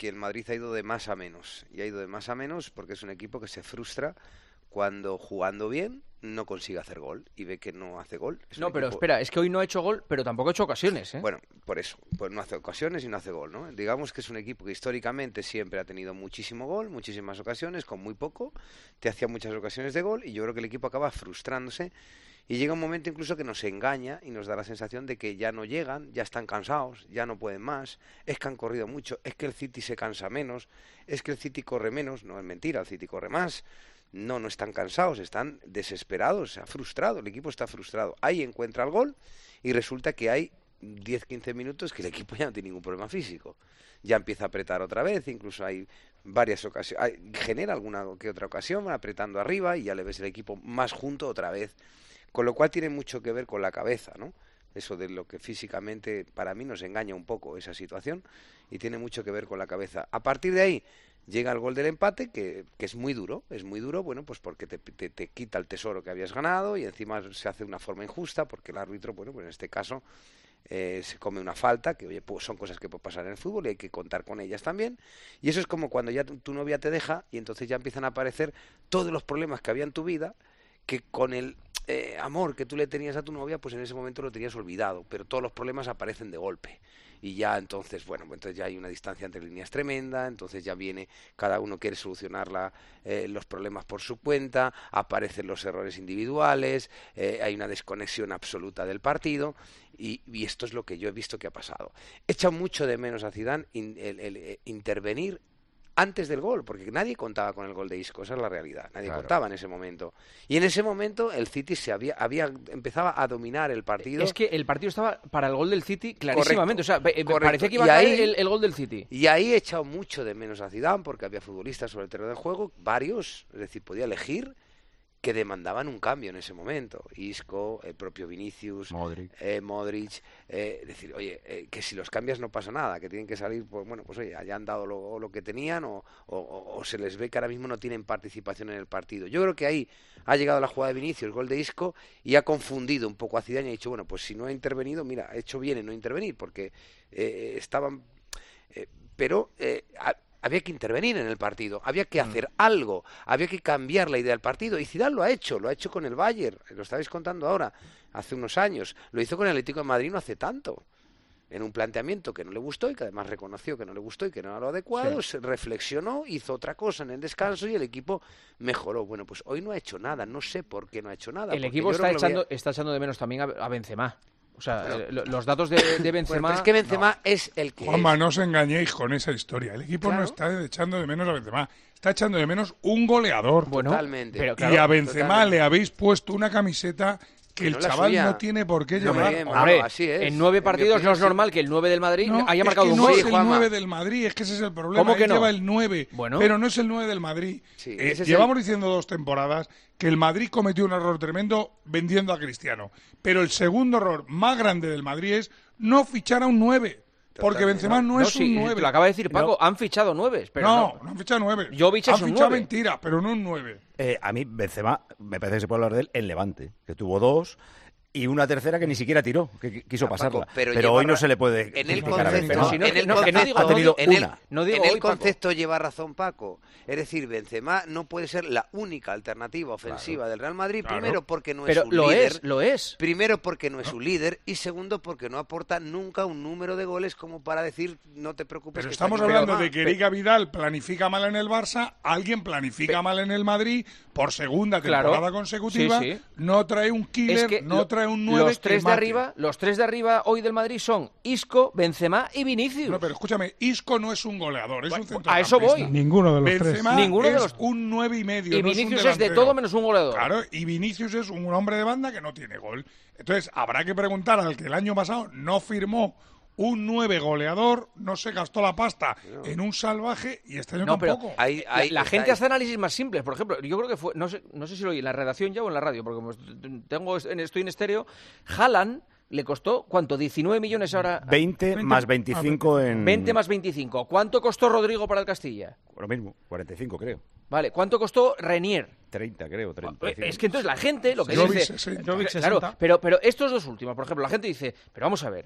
que el Madrid ha ido de más a menos. Y ha ido de más a menos porque es un equipo que se frustra cuando jugando bien no consigue hacer gol y ve que no hace gol. Es no, un pero equipo... espera, es que hoy no ha hecho gol, pero tampoco ha hecho ocasiones, ¿eh? Bueno, por eso, pues no hace ocasiones y no hace gol, ¿no? Digamos que es un equipo que históricamente siempre ha tenido muchísimo gol, muchísimas ocasiones, con muy poco, te hacía muchas ocasiones de gol y yo creo que el equipo acaba frustrándose y llega un momento incluso que nos engaña y nos da la sensación de que ya no llegan, ya están cansados, ya no pueden más, es que han corrido mucho, es que el City se cansa menos, es que el City corre menos, no es mentira, el City corre más. No, no están cansados, están desesperados, se ha frustrado, el equipo está frustrado. Ahí encuentra el gol y resulta que hay diez quince minutos que el equipo ya no tiene ningún problema físico. Ya empieza a apretar otra vez, incluso hay varias ocasiones, genera alguna que otra ocasión, van apretando arriba y ya le ves el equipo más junto otra vez. Con lo cual tiene mucho que ver con la cabeza, ¿no? Eso de lo que físicamente para mí nos engaña un poco esa situación y tiene mucho que ver con la cabeza. A partir de ahí llega el gol del empate, que, que es muy duro, es muy duro, bueno, pues porque te, te, te quita el tesoro que habías ganado y encima se hace de una forma injusta porque el árbitro, bueno, pues en este caso eh, se come una falta, que oye, pues son cosas que pueden pasar en el fútbol y hay que contar con ellas también. Y eso es como cuando ya tu, tu novia te deja y entonces ya empiezan a aparecer todos los problemas que había en tu vida, que con el eh, amor que tú le tenías a tu novia, pues en ese momento lo tenías olvidado, pero todos los problemas aparecen de golpe. Y ya entonces, bueno, entonces ya hay una distancia entre líneas tremenda, entonces ya viene, cada uno quiere solucionar la, eh, los problemas por su cuenta, aparecen los errores individuales, eh, hay una desconexión absoluta del partido, y, y esto es lo que yo he visto que ha pasado. He echado mucho de menos a Zidane in, el, el, el intervenir antes del gol, porque nadie contaba con el gol de Isco, esa es la realidad, nadie Claro. contaba en ese momento. Y en ese momento el City se había, había empezaba a dominar el partido. Es que el partido estaba para el gol del City clarísimamente, o sea, Correcto, eh, correcto. parecía que iba Y a ahí- caer el, el gol del City. Y ahí he echado mucho de menos a Zidane porque había futbolistas sobre el terreno de juego, varios, es decir, podía elegir, que demandaban un cambio en ese momento. Isco, el propio Vinicius, Modric. eh, Modric, eh, decir, oye, eh, que si los cambias no pasa nada, que tienen que salir, pues bueno, pues oye, hayan dado lo, lo que tenían o, o- o se les ve que ahora mismo no tienen participación en el partido. Yo creo que ahí ha llegado la jugada de Vinicius, el gol de Isco, y ha confundido un poco a Zidane y ha dicho, bueno, pues si no ha intervenido, mira, ha hecho bien en no intervenir, porque eh, estaban... eh, pero... eh, a- había que intervenir en el partido, había que hacer algo, había que cambiar la idea del partido y Zidane lo ha hecho, lo ha hecho con el Bayern, lo estabais contando ahora, hace unos años, lo hizo con el Atlético de Madrid no hace tanto, en un planteamiento que no le gustó y que además reconoció que no le gustó y que no era lo adecuado, Sí. se reflexionó, hizo otra cosa en el descanso y el equipo mejoró. Bueno, pues hoy no ha hecho nada, no sé por qué no ha hecho nada. El porque equipo yo está creo que lo echando, veía- está echando de menos también a, a Benzema. O sea, Bueno. eh, lo- los datos de, de Benzema... Bueno, pero es que Benzema es el que Juanma, es. no os engañéis con esa historia. El equipo no Claro. está echando de menos a Benzema, está echando de menos un goleador. Bueno, Totalmente. pero y claro, a Benzema totalmente. le habéis puesto una camiseta que Que el no la chaval suya. no tiene por qué No, llevar. hombre, Hombre, así es. en nueve En mi partidos no opinión, es sí. normal que el nueve del Madrid No, haya es marcado que un no gol. es el Juanma. nueve del Madrid, es que ese es el problema. ¿Cómo que Él no? lleva el nueve, Bueno. pero no es el nueve del Madrid. Sí, Eh, ese es llevamos el- diciendo dos temporadas que el Madrid cometió un error tremendo vendiendo a Cristiano. Pero el segundo error más grande del Madrid es no fichar a un nueve. Porque Totalmente. Benzema no, es sí, un nueve. Te lo acaba de decir Paco, han fichado nueve. Pero no, no, no han fichado nueve. Jovic han es un fichado nueve. mentira, pero no un nueve. Eh, a mí, Benzema, me parece que se puede hablar de él en Levante, que tuvo dos y una tercera que ni siquiera tiró, que qui- quiso Ah, Paco, pasarla. pero Pero, lleva hoy no ra- se le puede en el criticar a concepto, Benzema. Si no, en el no, que no concepto- digo- ha tenido en el, una. No digo en el hoy, Paco. concepto lleva razón Paco. Es decir, Benzema no puede ser la única alternativa ofensiva del Real Madrid. Claro. Primero porque no pero es un lo líder. es, lo es. Primero porque no es un líder y segundo porque no aporta nunca un número de goles como para decir no te preocupes. Pero que estamos está aquí hablando Benzema. de que Erika Vidal planifica mal en el Barça, alguien planifica mal en el Madrid por segunda Claro. temporada consecutiva, Sí, sí. no trae un killer, Es que no lo- trae un nueve los tres que de mate. arriba, los tres de arriba hoy del Madrid son Isco, Benzema y Vinicius. No, pero escúchame, Isco no es un goleador, es un a eso voy. centrocampista. Ninguno de los Benzema tres. Ninguno de es los- un nueve y medio. y no es un Vinicius es, de delantero. todo menos un goleador. Claro, y Vinicius es un hombre de banda que no tiene gol. Entonces, habrá que preguntar al que el año pasado no firmó un nueve goleador, no se gastó la pasta en un salvaje y este año No, pero tampoco. Ahí- la, ahí la está gente ahí. hace análisis más simples. Por ejemplo, yo creo que fue, no sé, no sé si lo oí en la redacción ya o en la radio, porque como est- tengo, estoy en estéreo. Haaland le costó, ¿cuánto? diecinueve millones ahora. veinte más veinticinco en... veinte más veinticinco. ¿Cuánto costó Rodrigo para el Castilla? Lo mismo, cuarenta y cinco creo. Vale, ¿cuánto costó Renier? treinta creo, treinta y cinco. Es que entonces la gente lo que Jovic dice... sesenta. Claro, pero, pero estos dos últimos, por ejemplo, la gente dice, pero vamos a ver,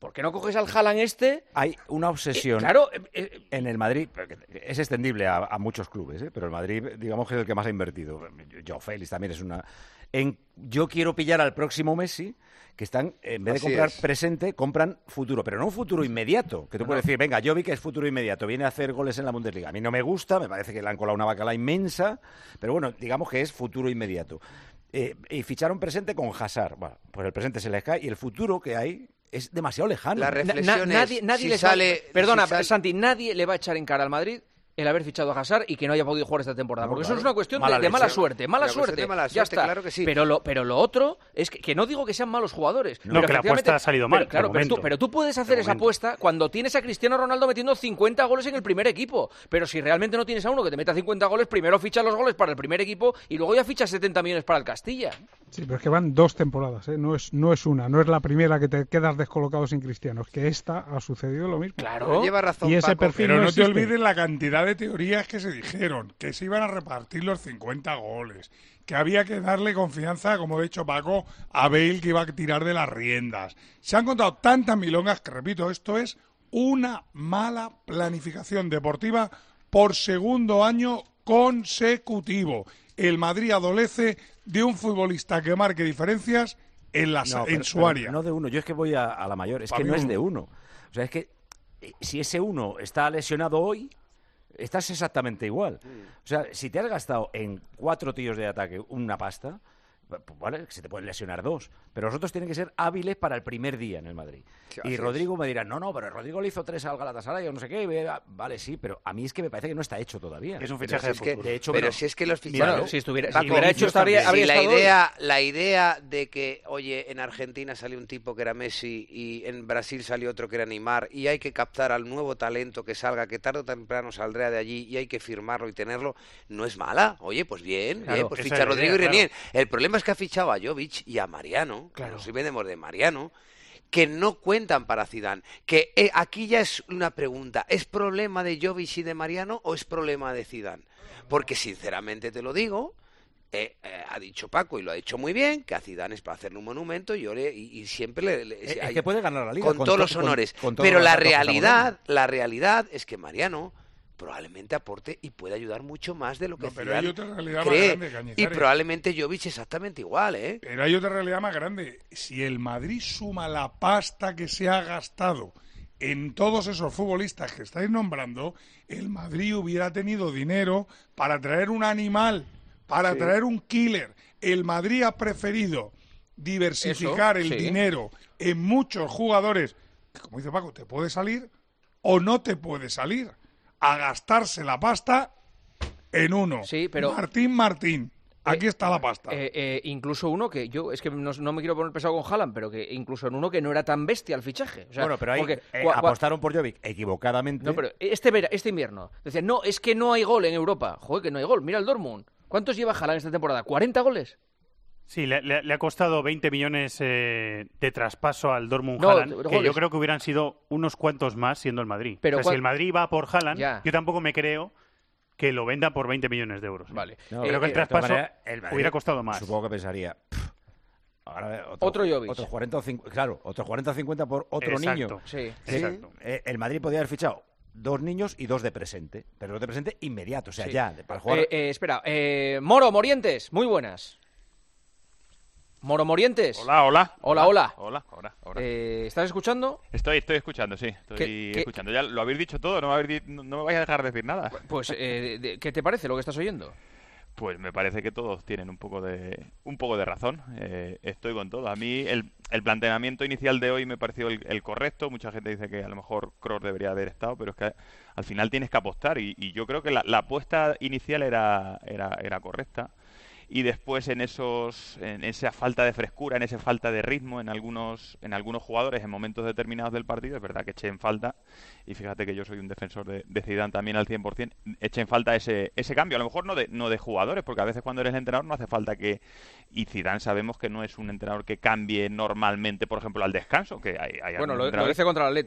¿por qué no coges al Haaland este? Hay una obsesión Eh, claro, eh, eh, en el Madrid, es extendible a, a muchos clubes, ¿eh? Pero el Madrid, digamos que es el que más ha invertido. Joao Félix también es una... En, yo quiero pillar al próximo Messi, que están, en vez de Así comprar es. presente, compran futuro, pero no un futuro inmediato, que tú No, puedes no. decir, venga, Jovic es futuro inmediato, viene a hacer goles en la Bundesliga. A mí no me gusta, me parece que le han colado una bacala inmensa, pero bueno, digamos que es futuro inmediato. Eh, y ficharon presente con Hazard. Bueno, pues el presente se les cae y el futuro que hay es demasiado lejano. La na- reflexión na- es, nadie, nadie si les sale- va, perdona, si sal- Santi, nadie le va a echar en cara al Madrid el haber fichado a Hazard y que no haya podido jugar esta temporada, No, porque claro. eso es una cuestión Mala de, de mala leche. suerte, mala Una cuestión suerte, de mala ya suerte, está. claro que sí. Pero lo, pero lo otro es que, que no digo que sean malos jugadores. No, pero que la efectivamente- apuesta ha salido pero mal, claro, de pero tú, momento. pero tú puedes hacer De esa momento. apuesta cuando tienes a Cristiano Ronaldo metiendo cincuenta goles en el primer equipo. Pero si realmente no tienes a uno que te meta cincuenta goles, primero fichas los goles para el primer equipo y luego ya fichas setenta millones para el Castilla. Sí, pero es que van dos temporadas, ¿eh? no, es, no es una, no es la primera que te quedas descolocado sin Cristiano, es que esta ha sucedido lo mismo. Claro. Lleva razón, Y ese Paco. perfil Pero no no te existe. olvides la cantidad de teorías que se dijeron, que se iban a repartir los cincuenta goles, que había que darle confianza, como ha dicho Paco, a Bale, que iba a tirar de las riendas. Se han contado tantas milongas que, repito, esto es una mala planificación deportiva por segundo año consecutivo. El Madrid adolece de un futbolista que marque diferencias en, la, No, en pero- su pero área. No de uno, yo es que voy a, a la mayor, es Pa' que mí no es uno. de uno. O sea, es que eh, si ese uno está lesionado hoy, estás exactamente igual. O sea, si te has gastado en cuatro tíos de ataque una pasta, pues vale, se te pueden lesionar dos. Pero los otros tienen que ser hábiles para el primer día en el Madrid. Sí, Y así es. Rodrigo me dirá, no, no, pero Rodrigo le hizo tres al Galatasaray o no sé qué. y ve- Vale, sí, pero a mí es que me parece que no está hecho todavía. Es un Pero fichaje si es de que- futuro. De hecho, pero pero- si es que los Mira, fichajes... Bueno, si estuviera, si Paco, hubiera hecho, yo estaría, también. habría Si la estado hoy. idea, la idea de que, oye, en Argentina salió un tipo que era Messi y en Brasil salió otro que era Neymar y hay que captar al nuevo talento que salga, que tarde o temprano saldrá de allí y hay que firmarlo y tenerlo, no es mala. Oye, pues bien, Claro, bien, pues esa ficha es a la Rodrigo idea, y Renier. El problema es que ha fichado a Jovic y a Mariano, Claro. nos vendemos de Mariano, que no cuentan para Zidane. Que eh, aquí ya es una pregunta, ¿es problema de Jovic y de Mariano o es problema de Zidane? Porque sinceramente te lo digo, eh, eh, ha dicho Paco y lo ha dicho muy bien, que a Zidane es para hacerle un monumento y, yo le- y, y siempre le, le- Es hay- que puede ganar la Liga con, con todos to- los con- honores. con todos Pero los la datos que estamos realidad, dando. la realidad es que Mariano probablemente aporte y puede ayudar mucho más de lo que No, pero Zidane hay otra realidad más cree. grande, Y Cañizares. probablemente Jovic exactamente igual, ¿eh? Pero hay otra realidad más grande. Si el Madrid suma la pasta que se ha gastado en todos esos futbolistas que estáis nombrando, el Madrid hubiera tenido dinero para traer un animal, para Sí. traer un killer. El Madrid ha preferido diversificar Eso, el sí. dinero en muchos jugadores, que, como dice Paco, te puede salir o no te puede salir, a gastarse la pasta en uno. Sí, pero- Martín Martín. Aquí está la pasta. Eh, eh, incluso uno que yo, es que no, no me quiero poner pesado con Haaland, pero que incluso en uno que no era tan bestia el fichaje. O sea, bueno, pero ahí porque eh, cua- cua- apostaron por Jovic equivocadamente. No, pero este, vera- este invierno decían, no, es que no hay gol en Europa. Joder, que no hay gol. Mira el Dortmund. ¿Cuántos lleva Haaland esta temporada? ¿cuarenta goles? Sí, le, le- le ha costado veinte millones eh, de traspaso al Dortmund No, Haaland, pero que goles. yo creo que hubieran sido unos cuantos más siendo el Madrid. Pero O sea, cua- si el Madrid va por Haaland, Ya. yo tampoco me creo que lo venda por veinte millones de euros. Vale. No, Creo que el de todas traspaso maneras, el Madrid hubiera costado más. Supongo que pensaría. "Pff, ahora Otro Jovic". Otros cuarenta o cincuenta, claro, otros cuarenta o cincuenta por otro Exacto. niño. Sí. Sí, Exacto. eh, el Madrid podría haber fichado dos niños y dos de presente, pero dos de presente inmediato, o sea, Sí. ya, de- para jugar. Eh, eh, espera, eh, Moro Morientes, muy buenas. Moro Morientes. Hola, hola. Hola, hola. Hola, hola, hola. Eh, ¿Estás escuchando? Estoy, estoy escuchando, sí. Estoy ¿Qué- qué- escuchando. Ya lo habéis dicho todo, no me, habéis di- no no me vais a dejar decir nada. Pues, eh, de- ¿qué te parece lo que estás oyendo? Pues me parece que todos tienen un poco de un poco de razón. Eh, estoy con todo. A mí el, el planteamiento inicial de hoy me pareció el, el correcto. Mucha gente dice que a lo mejor Kroos debería haber estado, pero es que al final tienes que apostar y, y yo creo que la, la apuesta inicial era, era, era correcta. Y después en esos en esa falta de frescura, en esa falta de ritmo en algunos en algunos jugadores en momentos determinados del partido, es verdad que eché en falta, y fíjate que yo soy un defensor de, de Zidane también al cien por ciento, eché en falta ese ese cambio, a lo mejor no de no de jugadores, porque a veces cuando eres entrenador no hace falta que, y Zidane sabemos que no es un entrenador que cambie normalmente, por ejemplo, al descanso, que hay, hay Bueno, algunos lo, lo entrenadores- dice contra el Atleti.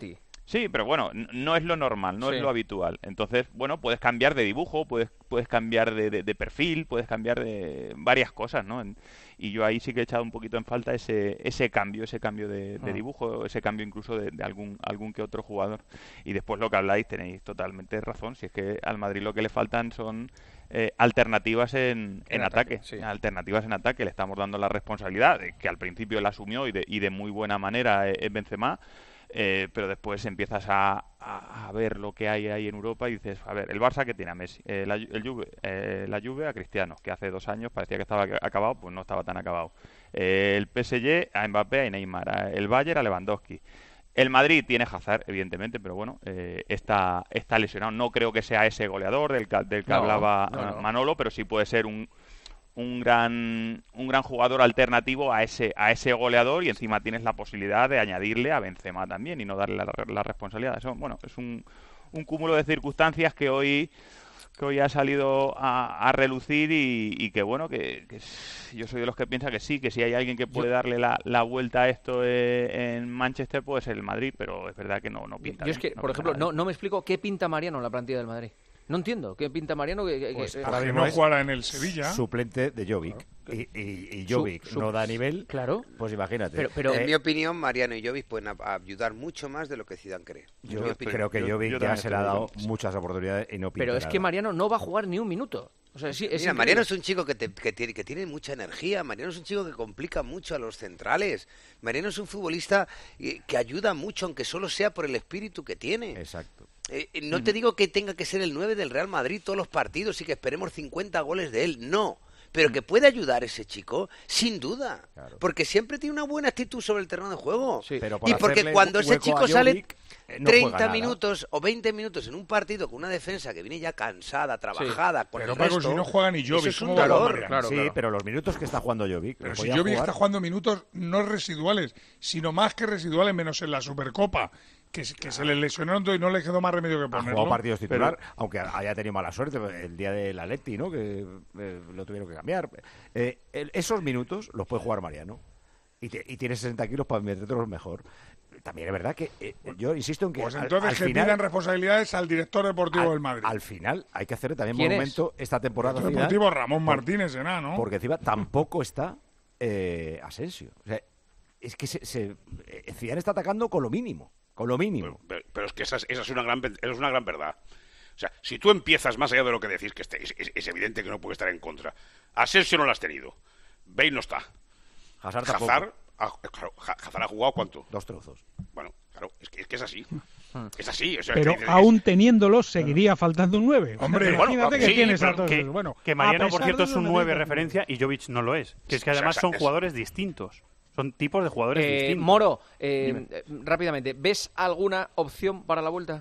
Sí, pero bueno, no es lo normal, no Sí. es lo habitual. Entonces, bueno, puedes cambiar de dibujo, puedes puedes cambiar de, de- de perfil, puedes cambiar de varias cosas, ¿no? En- y yo ahí sí que he echado un poquito en falta ese ese cambio, ese cambio de, de Ah. dibujo, ese cambio incluso de, de algún algún que otro jugador. Y después lo que habláis, tenéis totalmente razón, si es que al Madrid lo que le faltan son eh, alternativas en, en En ataque, ataque, sí. alternativas en ataque. Le estamos dando la responsabilidad, de- que al principio él asumió y de, y de muy buena manera eh, en Benzema. Eh, pero después empiezas a, a- a ver lo que hay ahí en Europa y dices, a ver, el Barça que tiene a Messi, eh, la, Ju- el Juve, eh, la Juve a Cristiano, que hace dos años parecía que estaba ac- acabado, pues no estaba tan acabado. Eh, el P S G a Mbappé y Neymar, a- el Bayern a Lewandowski. El Madrid tiene Hazard, evidentemente, pero bueno, eh, está, está lesionado. No creo que sea ese goleador del, que- del que No, hablaba no, eh, no. Manolo, pero sí puede ser un un gran un gran jugador alternativo a ese a ese goleador, y encima tienes la posibilidad de añadirle a Benzema también y no darle la, la responsabilidad. Eso, bueno, es un, un cúmulo de circunstancias que hoy que hoy ha salido a, a relucir y, y que bueno, que, que s- yo soy de los que piensa que sí, que si hay alguien que puede darle la, la vuelta a esto eh, en Manchester, puede ser el Madrid, pero es verdad que no, no pinta Yo es bien, que, no por pinta ejemplo, nada no, bien. no me explico qué pinta Mariano en la plantilla del Madrid. No entiendo qué pinta Mariano que, que- Pues que- para que mismo no es jugara en el Sevilla. Suplente de Jovic. Y, y, y Jovic Su- su- no da nivel. Claro. Pues imagínate. Pero- pero- en Eh, mi opinión, Mariano y Jovic pueden a- ayudar mucho más de lo que Zidane cree. yo Mi opinión. creo que Yo- Jovic yo ya también se le ha estoy de dado acuerdo. muchas oportunidades y no pinta Pero es nada. que Mariano no va a jugar ni un minuto. O sea, sí, es Mira, increíble. Mariano es un chico que, te- que tiene, que tiene mucha energía. Mariano es un chico que complica mucho a los centrales. Mariano es un futbolista eh, que ayuda mucho, aunque solo sea por el espíritu que tiene. Exacto. Eh, eh, no te digo que tenga que ser el nueve del Real Madrid todos los partidos y que esperemos cincuenta goles de él. No. Pero que puede ayudar ese chico, sin duda. Porque siempre tiene una buena actitud sobre el terreno de juego. Pero por Y porque hacerle cuando ese hueco chico a sale Jovic, eh, no juega treinta nada. minutos o veinte minutos en un partido con una defensa que viene ya cansada, trabajada, con Pero el Paco, resto, si no juega ni Jovic, eso es un ¿cómo va a dolor. jugar Claro, sí, claro. pero los minutos que está jugando Jovic. Pero los si podía Jovic jugar. está jugando minutos no residuales, sino más que residuales, menos en la Supercopa, que, se- que se le lesionaron todo y no le quedó más remedio que Ha ponerlo. jugado partidos titular, Pero- aunque haya tenido mala suerte el día del Atleti, ¿no? Que eh, lo tuvieron que cambiar. Eh, el- esos minutos los puede jugar Mariano. Y, te- y tiene sesenta kilos para meterlos mejor. También es verdad que eh, yo insisto en que Pues al- entonces al que final, pidan responsabilidades al director deportivo al, del Madrid. al final hay que hacer también ¿Quién es? monumento esta temporada. El Zidane, deportivo Ramón por- Martínez, será, ¿no? Porque encima tampoco está eh, Asensio. O sea, es que se, se, eh, Zidane está atacando con lo mínimo. Con lo mínimo. Pero, pero es que esa es, esa es una gran esa es una gran verdad. O sea, si tú empiezas más allá de lo que decís, que este- es, es- es evidente que no puede estar en contra. Asensio no lo has tenido. Bale no está. Hazard tampoco. Hazard, ha, claro, Ha- Hazard ha jugado ¿cuánto? Dos trozos. Bueno, claro, es que es, que es así. Es así. O sea, Pero es que dices, aún teniéndolo, seguiría faltando un nueve. Hombre, imagínate bueno, que sí, tienes a pero todos. Que, bueno, que a Mariano, por pesar cierto, de es un eso, nueve necesita- referencia y Jovic no lo es. Que es que O sea, además o sea, son es- jugadores distintos. Son tipos de jugadores Eh, distintos. Moro, eh, Dime. eh, rápidamente, ¿ves alguna opción para la vuelta?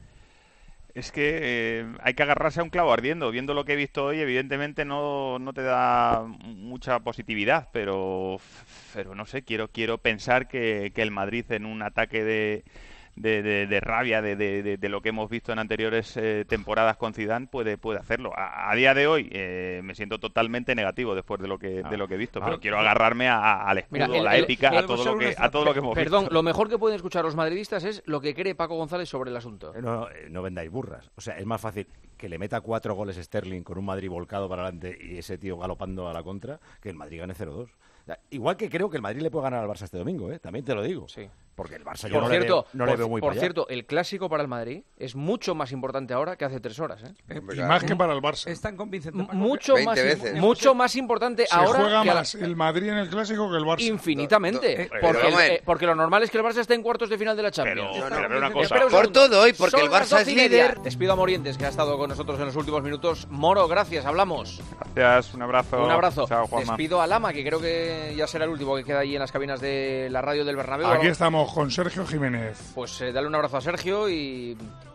Es que eh, hay que agarrarse a un clavo ardiendo. Viendo lo que he visto hoy, evidentemente no, no te da mucha positividad, pero, pero no sé, quiero, quiero pensar que, que el Madrid en un ataque de, de, de- de rabia de, de- de- de lo que hemos visto en anteriores eh, temporadas con Zidane puede, puede hacerlo. A, a día de hoy eh, me siento totalmente negativo después de lo que, de lo que he visto, pero ah. quiero agarrarme a- a- al escudo, Mira, el- a la el- épica, a el- todo, lo que, a todo lo que hemos Perdón, visto. lo mejor que pueden escuchar los madridistas es lo que cree Paco González sobre el asunto. No, eh, no vendáis burras. O sea, es más fácil que le meta cuatro goles Sterling con un Madrid volcado para adelante y ese tío galopando a la contra, que el Madrid gane cero dos. O sea, igual que creo que el Madrid le puede ganar al Barça este domingo, ¿eh? También te lo digo. Sí. Porque el Barça yo Por no, cierto, le veo, no le por, veo muy por para allá. cierto, el clásico para el Madrid es mucho más importante ahora que hace tres horas. ¿eh? Y más que para el Barça. Es tan convincente. M- Paco, mucho veinte más, veces. mucho más importante Se ahora juega que a la- más el Madrid en el clásico que el Barça. infinitamente. Do- do- porque, pero, el- Manuel. eh, porque lo normal es que el Barça esté en cuartos de final de la Champions. Pero, No, no, pero una no, cosa. Espera un Por segundo. todo hoy, porque Son el las Barça doce es y media. líder. Despido a Morientes, que ha estado con nosotros en los últimos minutos. Moro, gracias, hablamos. Gracias, un abrazo. Un abrazo. Chao, Juanma. Despido a Lama, que creo que ya será el último que queda allí en las cabinas de la radio del Bernabéu. Aquí estamos con Sergio Jiménez. Pues eh, dale un abrazo a Sergio y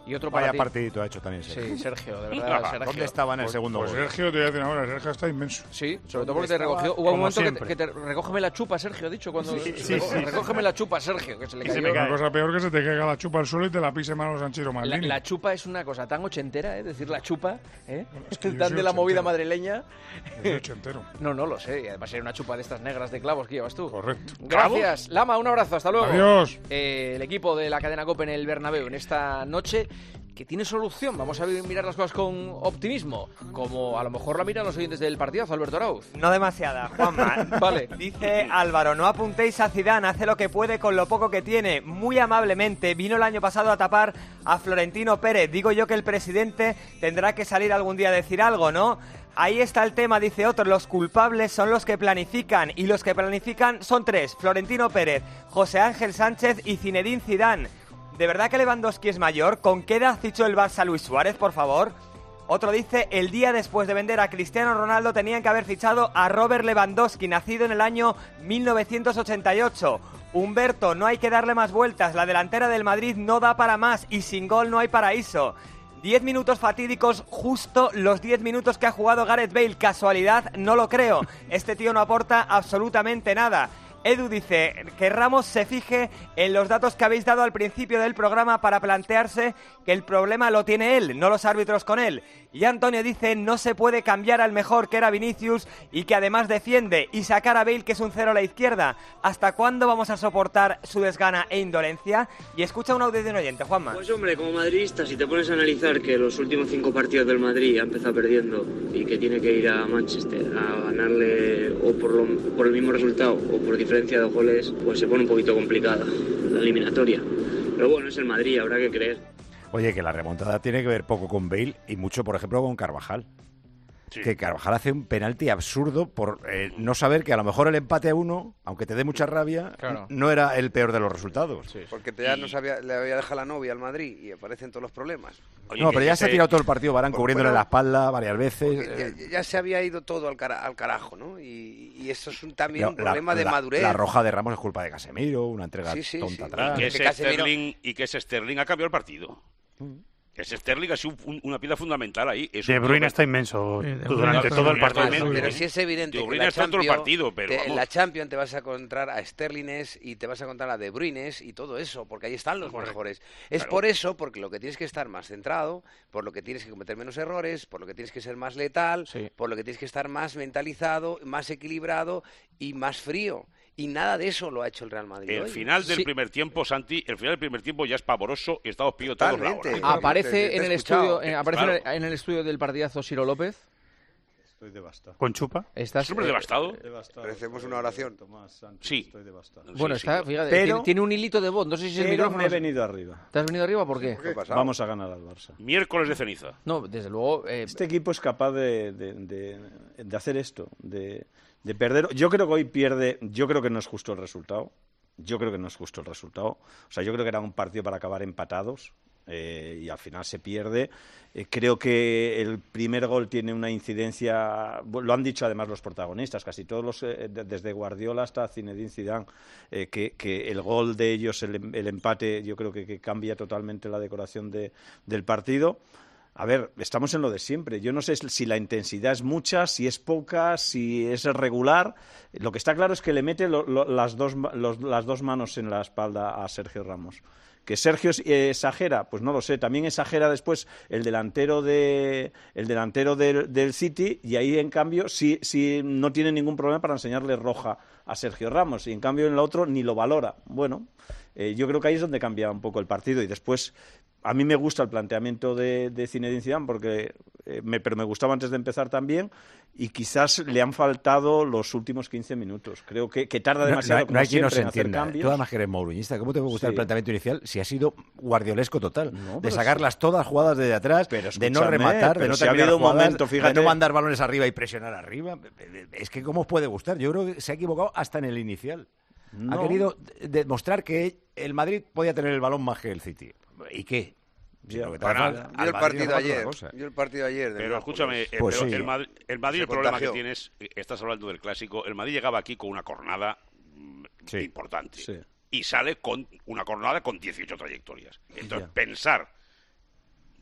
Y otro para Vaya ti. partidito ha hecho también Sergio. Sí, Sergio, de verdad, Sergio. ¿Dónde estaba en el Pues- segundo pues gol? Sergio, te voy a decir ahora, Sergio está inmenso. Sí, sobre todo porque te Estaba recogió. Hubo un como momento que te, siempre. que te recógeme la chupa, Sergio, ha dicho cuando. Sí, sí, reco- sí. recógeme la chupa, Sergio, que se le Y se cayó. me cae. Una cosa peor que se te caiga la chupa al suelo y te la pise Manu Sanchiro La, Maldini. la chupa es una cosa tan ochentera, ¿eh? Decir la chupa, ¿eh? es que yo Tan soy de la movida ochentero. madrileña. Yo soy ochentero. No, no lo sé. Y además era una chupa de estas negras de clavos que llevas tú. Correcto. Gracias. Lama, un abrazo. Hasta luego. Adiós. Eh, el equipo de la cadena COPE en el Bernabéu en esta noche que tiene solución. Vamos a mirar las cosas con optimismo, como a lo mejor la miran los oyentes del partidazo, Alberto Arauz. No demasiada, Juanma. Vale. Dice Álvaro, no apuntéis a Zidane, hace lo que puede con lo poco que tiene. Muy amablemente, vino el año pasado a tapar a Florentino Pérez. Digo yo que el presidente tendrá que salir algún día a decir algo, ¿no? Ahí está el tema, dice otro, los culpables son los que planifican, y los que planifican son tres, Florentino Pérez, José Ángel Sánchez y Zinedine Zidane. ¿De verdad que Lewandowski es mayor? ¿Con qué edad fichó el Barça Luis Suárez, por favor? Otro dice, el día después de vender a Cristiano Ronaldo tenían que haber fichado a Robert Lewandowski, nacido en el año mil novecientos ochenta y ocho. Humberto, no hay que darle más vueltas, la delantera del Madrid no da para más y sin gol no hay paraíso. Diez minutos fatídicos, justo los diez minutos que ha jugado Gareth Bale. ¿Casualidad? No lo creo. Este tío no aporta absolutamente nada. Edu dice que Ramos se fije en los datos que habéis dado al principio del programa para plantearse que el problema lo tiene él, no los árbitros con él. Y Antonio dice no se puede cambiar al mejor, que era Vinicius y que además defiende, y sacar a Bale, que es un cero a la izquierda. ¿Hasta cuándo vamos a soportar su desgana e indolencia? Y escucha un audio de un oyente, Juanma. Pues hombre, como madridista, si te pones a analizar que los últimos cinco partidos del Madrid ha empezado perdiendo y que tiene que ir a Manchester a ganarle o por, lo, por el mismo resultado o por diferencia de goles, pues se pone un poquito complicada la eliminatoria. Pero bueno, es el Madrid, habrá que creer. Oye, que la remontada tiene que ver poco con Bale y mucho, por ejemplo, con Carvajal. Sí. Que Carvajal hace un penalti absurdo por eh, no saber que a lo mejor el empate a uno, aunque te dé mucha rabia, claro, no era el peor de los resultados. Sí. Porque te ya no sabía, le había dejado la novia al Madrid y aparecen todos los problemas. Oye, no, pero ya se ha tirado todo el partido Varane Por, cubriéndole bueno, la espalda varias veces. Eh. Ya, ya se había ido todo al, cara, al carajo, ¿no? Y, y eso es un, también la, un problema la, de la, madurez. La roja de Ramos es culpa de Casemiro, una entrega sí, sí, tonta sí. atrás. Y que, ese Casemiro... Sterling, y que ese Sterling ha cambiado el partido. Mm. Ese Sterling ha sido un, una pieza fundamental ahí. Es De Bruyne está inmenso eh, durante todo el partido. Pero, pero sí es evidente que la Champions, el partido, pero te, en la Champions te vas a encontrar a Sterlings y te vas a encontrar a De Bruyne y todo eso, porque ahí están los Correcto. mejores. Es claro. por eso, porque lo que tienes que estar más centrado, por lo que tienes que cometer menos errores, por lo que tienes que ser más letal, sí. por lo que tienes que estar más mentalizado, más equilibrado y más frío. Y nada de eso lo ha hecho el Real Madrid. El hoy. final del sí. primer tiempo, Santi, el final del primer tiempo ya es pavoroso y estamos pidiendo todos la hora. Aparece, te, te en, el estudio, eh, aparece claro. en el estudio del partidazo Ciro López. Estoy devastado. ¿Con chupa? ¿Estás eh, devastado? Parecemos una oración. Tomás, Santi, sí. Estoy devastado. Bueno, sí, está, sí. fíjate, pero, tiene, tiene un hilito de voz. No sé si es el micrófono. me he venido arriba. ¿Te has venido arriba? ¿Por qué? ¿Qué ha Vamos a ganar al Barça. Miércoles de ceniza. No, desde luego... Eh... Este equipo es capaz de, de, de, de hacer esto, de... de perder. Yo creo que hoy pierde, yo creo que no es justo el resultado. Yo creo que no es justo el resultado. O sea, yo creo que era un partido para acabar empatados eh, y al final se pierde. Eh, creo que el primer gol tiene una incidencia, lo han dicho además los protagonistas, casi todos los, eh, desde Guardiola hasta Zinedine Zidane, eh, que, que el gol de ellos, el, el empate, yo creo que, que cambia totalmente la decoración de, del partido. A ver, estamos en lo de siempre. Yo no sé si la intensidad es mucha, si es poca, si es regular. Lo que está claro es que le mete lo, lo, las, dos, los, las dos manos en la espalda a Sergio Ramos. ¿Que Sergio exagera? Pues no lo sé. También exagera después el delantero de el delantero del, del City y ahí, en cambio, sí, sí no tiene ningún problema para enseñarle roja a Sergio Ramos. Y, en cambio, en el otro ni lo valora. Bueno, eh, yo creo que ahí es donde cambia un poco el partido. Y después... A mí me gusta el planteamiento de, de Zinedine Zidane, porque, eh, me, pero me gustaba antes de empezar también, y quizás le han faltado los últimos quince minutos. Creo que, que tarda demasiado, no, no, como no hay quien no se siempre, en hacer entienda. cambios. Tú además que eres mourinhista, ¿cómo te puede gustar sí. el planteamiento inicial si ha sido guardiolesco total? No, de sacarlas sí. todas jugadas desde atrás, pero de no rematar, de no si ha habido un jugadas, momento, fíjate, de no mandar balones arriba y presionar arriba. Es que ¿cómo os puede gustar? Yo creo que se ha equivocado hasta en el inicial. No. Ha querido demostrar que el Madrid podía tener el balón más que el City. ¿Y qué? Sí, yo, el partido ayer, yo el partido ayer. Pero Nápoles. Escúchame, eh, pues pero sí. el Madrid, el, Madrid el problema que tienes, estás hablando del clásico, el Madrid llegaba aquí con una cornada sí. importante sí. y sale con una cornada con dieciocho trayectorias. Entonces, ya. pensar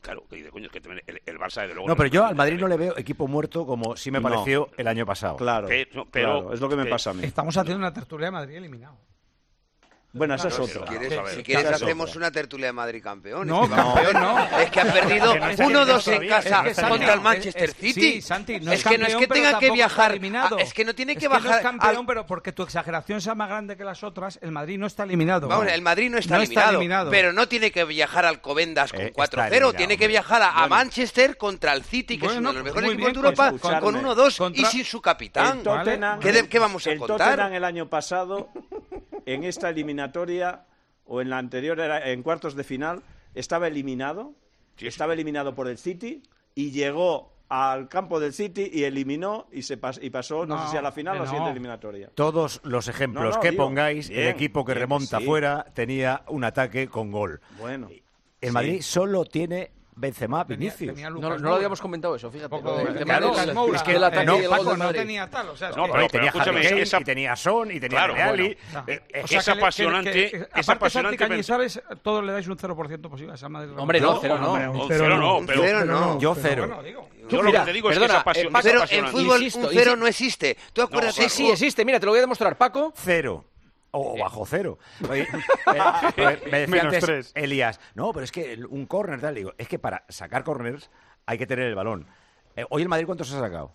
Claro, que dice, coño, es que el, el Barça desde luego... No, pero yo al Madrid no le veo equipo muerto como sí me No. pareció el año pasado. Claro, Pero- no, pero- claro, es lo que me eh, pasa a mí. Estamos haciendo una tertulia de Madrid eliminado. Bueno, esa es Claro, otra. Si quieres, Vamos a ver. si quieres Esa es hacemos otra. una tertulia de Madrid campeón. No, es, que campeón no. es que ha perdido Que no está uno dos eliminado en todavía. casa Es que, Santi, contra el es- Manchester es- City. Sí, Santi, no es es que no es campeón, que pero tenga que tampoco está viajar. eliminado. ah, es que no tiene Es que no es bajar. campeón, al- pero porque tu exageración sea más grande que las otras, el Madrid no está eliminado. Vamos, el Madrid no está, No está eliminado, eliminado. pero no tiene que viajar al Alcobendas con Eh, cuatro está cero, eliminado, tiene que hombre. viajar a, a Bueno. Manchester contra el City, que es Bueno, uno de los pues mejores muy equipos bien, de Europa, escuchadme. con uno dos Contra- y sin su capitán. El Tottenham, ¿Qué, de- qué vamos a el contar? Tottenham el año pasado, en esta eliminatoria, o en la anterior, era- en cuartos de final, estaba eliminado, estaba eliminado por el City, y llegó al campo del City y eliminó y se pas- y pasó, no, No, sé si a la final o a la no. siguiente eliminatoria. Todos los ejemplos No, no, que digo, pongáis, el bien, equipo que bien, remonta sí. fuera tenía un ataque con gol. Bueno, El sí. Madrid solo tiene Benzema, Tenía- Vinicius. tenía No, Lucas no lo Moura. habíamos comentado eso, fíjate. Poco- lo del tenía tema de- Lucas Moura. es que el ataque no, y el gol Paco, del no Madrid. tenía tal, o sea, es No, que- pero- y tenía escúchame, Harry Kane, esa- y tenía Son, y tenía Claro, Reali. bueno. Eh, eh, O sea, es que le- apasionante, que- que- es aparte, Santi apasionante Cañizares, todos le dais un cero por ciento posible a esa Madrid. Hombre, no, cero no. hombre, un Un cero cero no, no, Un pero... cero no. Yo Pero cero. bueno, digo. Yo lo Mira, que te digo perdona, es que es, apasio- eh, es Paco, Pero en apasionante. fútbol Insisto, un cero insisto. no existe. ¿Tú acuerdas? Sí, sí, existe. Mira, te lo voy a demostrar, Paco. Cero. O bajo cero. Oye, eh, eh, me decía Menos antes tres. Elías, no, pero es que el- un córner, tal, digo, es que para sacar córners hay que tener el balón. Eh, hoy el Madrid, ¿cuántos ha sacado?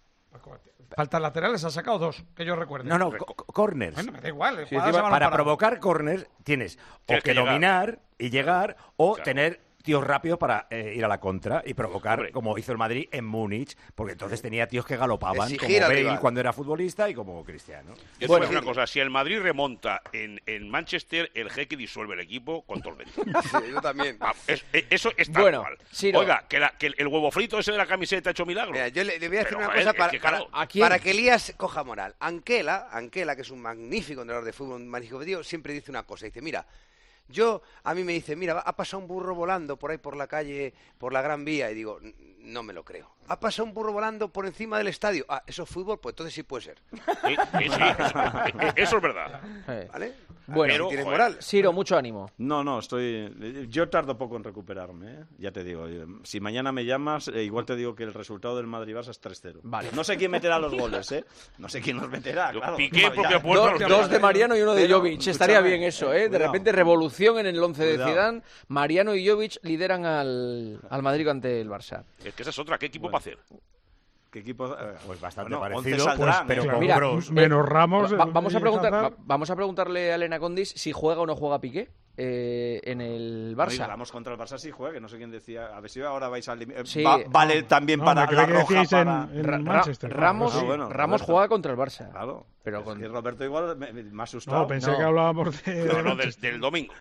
Faltas laterales ha sacado dos, que yo recuerde. No, no, co- corners. Bueno, me da igual. Sí, jugadas encima, a balón para parado. provocar corners tienes o Tienes que, que llegar. dominar y llegar o Claro. tener tíos rápidos para eh, ir a la contra y provocar, Hombre. como hizo el Madrid en Múnich, porque entonces tenía tíos que galopaban, Exigir como al Bale rival. cuando era futbolista y como Cristiano. Yo te voy a Bueno. decir una cosa, si el Madrid remonta en, en Manchester, el jeque disuelve el equipo con tormenta. Sí, yo también. Va, es- eh, eso es tal Bueno, cual. Siro. Oiga, que, la- que el, el huevo frito ese de la camiseta ha hecho milagro. Mira, yo le, le voy a decir Pero, una joder, cosa es para, que, claro, para- ¿a quién? para que Elías coja moral. Anquela, Anquela, que es un magnífico entrenador de fútbol, un magnífico competitivo, siempre dice una cosa. Dice, mira, yo, a mí me dice, mira, ha pasado un burro volando por ahí por la calle, por la Gran Vía, y digo, "N- no me lo creo. Ha pasado un burro volando por encima del estadio. Ah, ¿eso es fútbol? Pues entonces sí puede ser. Sí, sí, sí, eso, eh, eso es verdad. Eh, ¿Vale? Bueno, Pero, tiene joder, moral. Siro, mucho ánimo. No, no, estoy. Yo tardo poco en recuperarme, ¿eh? Ya te digo. eh, Si mañana me llamas, eh, igual te digo que el resultado del Madrid-Barça es tres cero. Vale. No sé quién meterá los goles, ¿eh? No sé quién los meterá, claro. Piqué, Ya- porque ha ya- puesto Dos, los dos tres. de Mariano y uno de Pero, Jovic. Estaría escúchame, bien eso, ¿eh? De cuidado. repente revolución en el once de Cuidado. Zidane. Mariano y Jovic lideran al, al Madrid ante el Barça. Es que esa es otra, ¿qué equipo va a hacer? ¿Qué equipo? eh, Pues bastante bueno, once parecido, saldrán, pues, pero ¿eh? con Mira, Kroos. Menos Ramos. Va- el- vamos, a y preguntar, Hazard. va- vamos a preguntarle a Elena Condis si juega o no juega Piqué eh, en el No, y Barça. Ramos contra el Barça sí juega, que no sé quién decía. A ver si ahora vais a eliminar. Sí. vale también No, para me la creí que roja decíais en- para. en Ra- Ra- Manchester. Ramos, Ah, bueno, Ramos Roberto. juega contra el Barça. Claro. Pero Es con- que Roberto igual me, me ha asustado. No, pensé No. que hablábamos de. No, de no, del, Manchester. del domingo.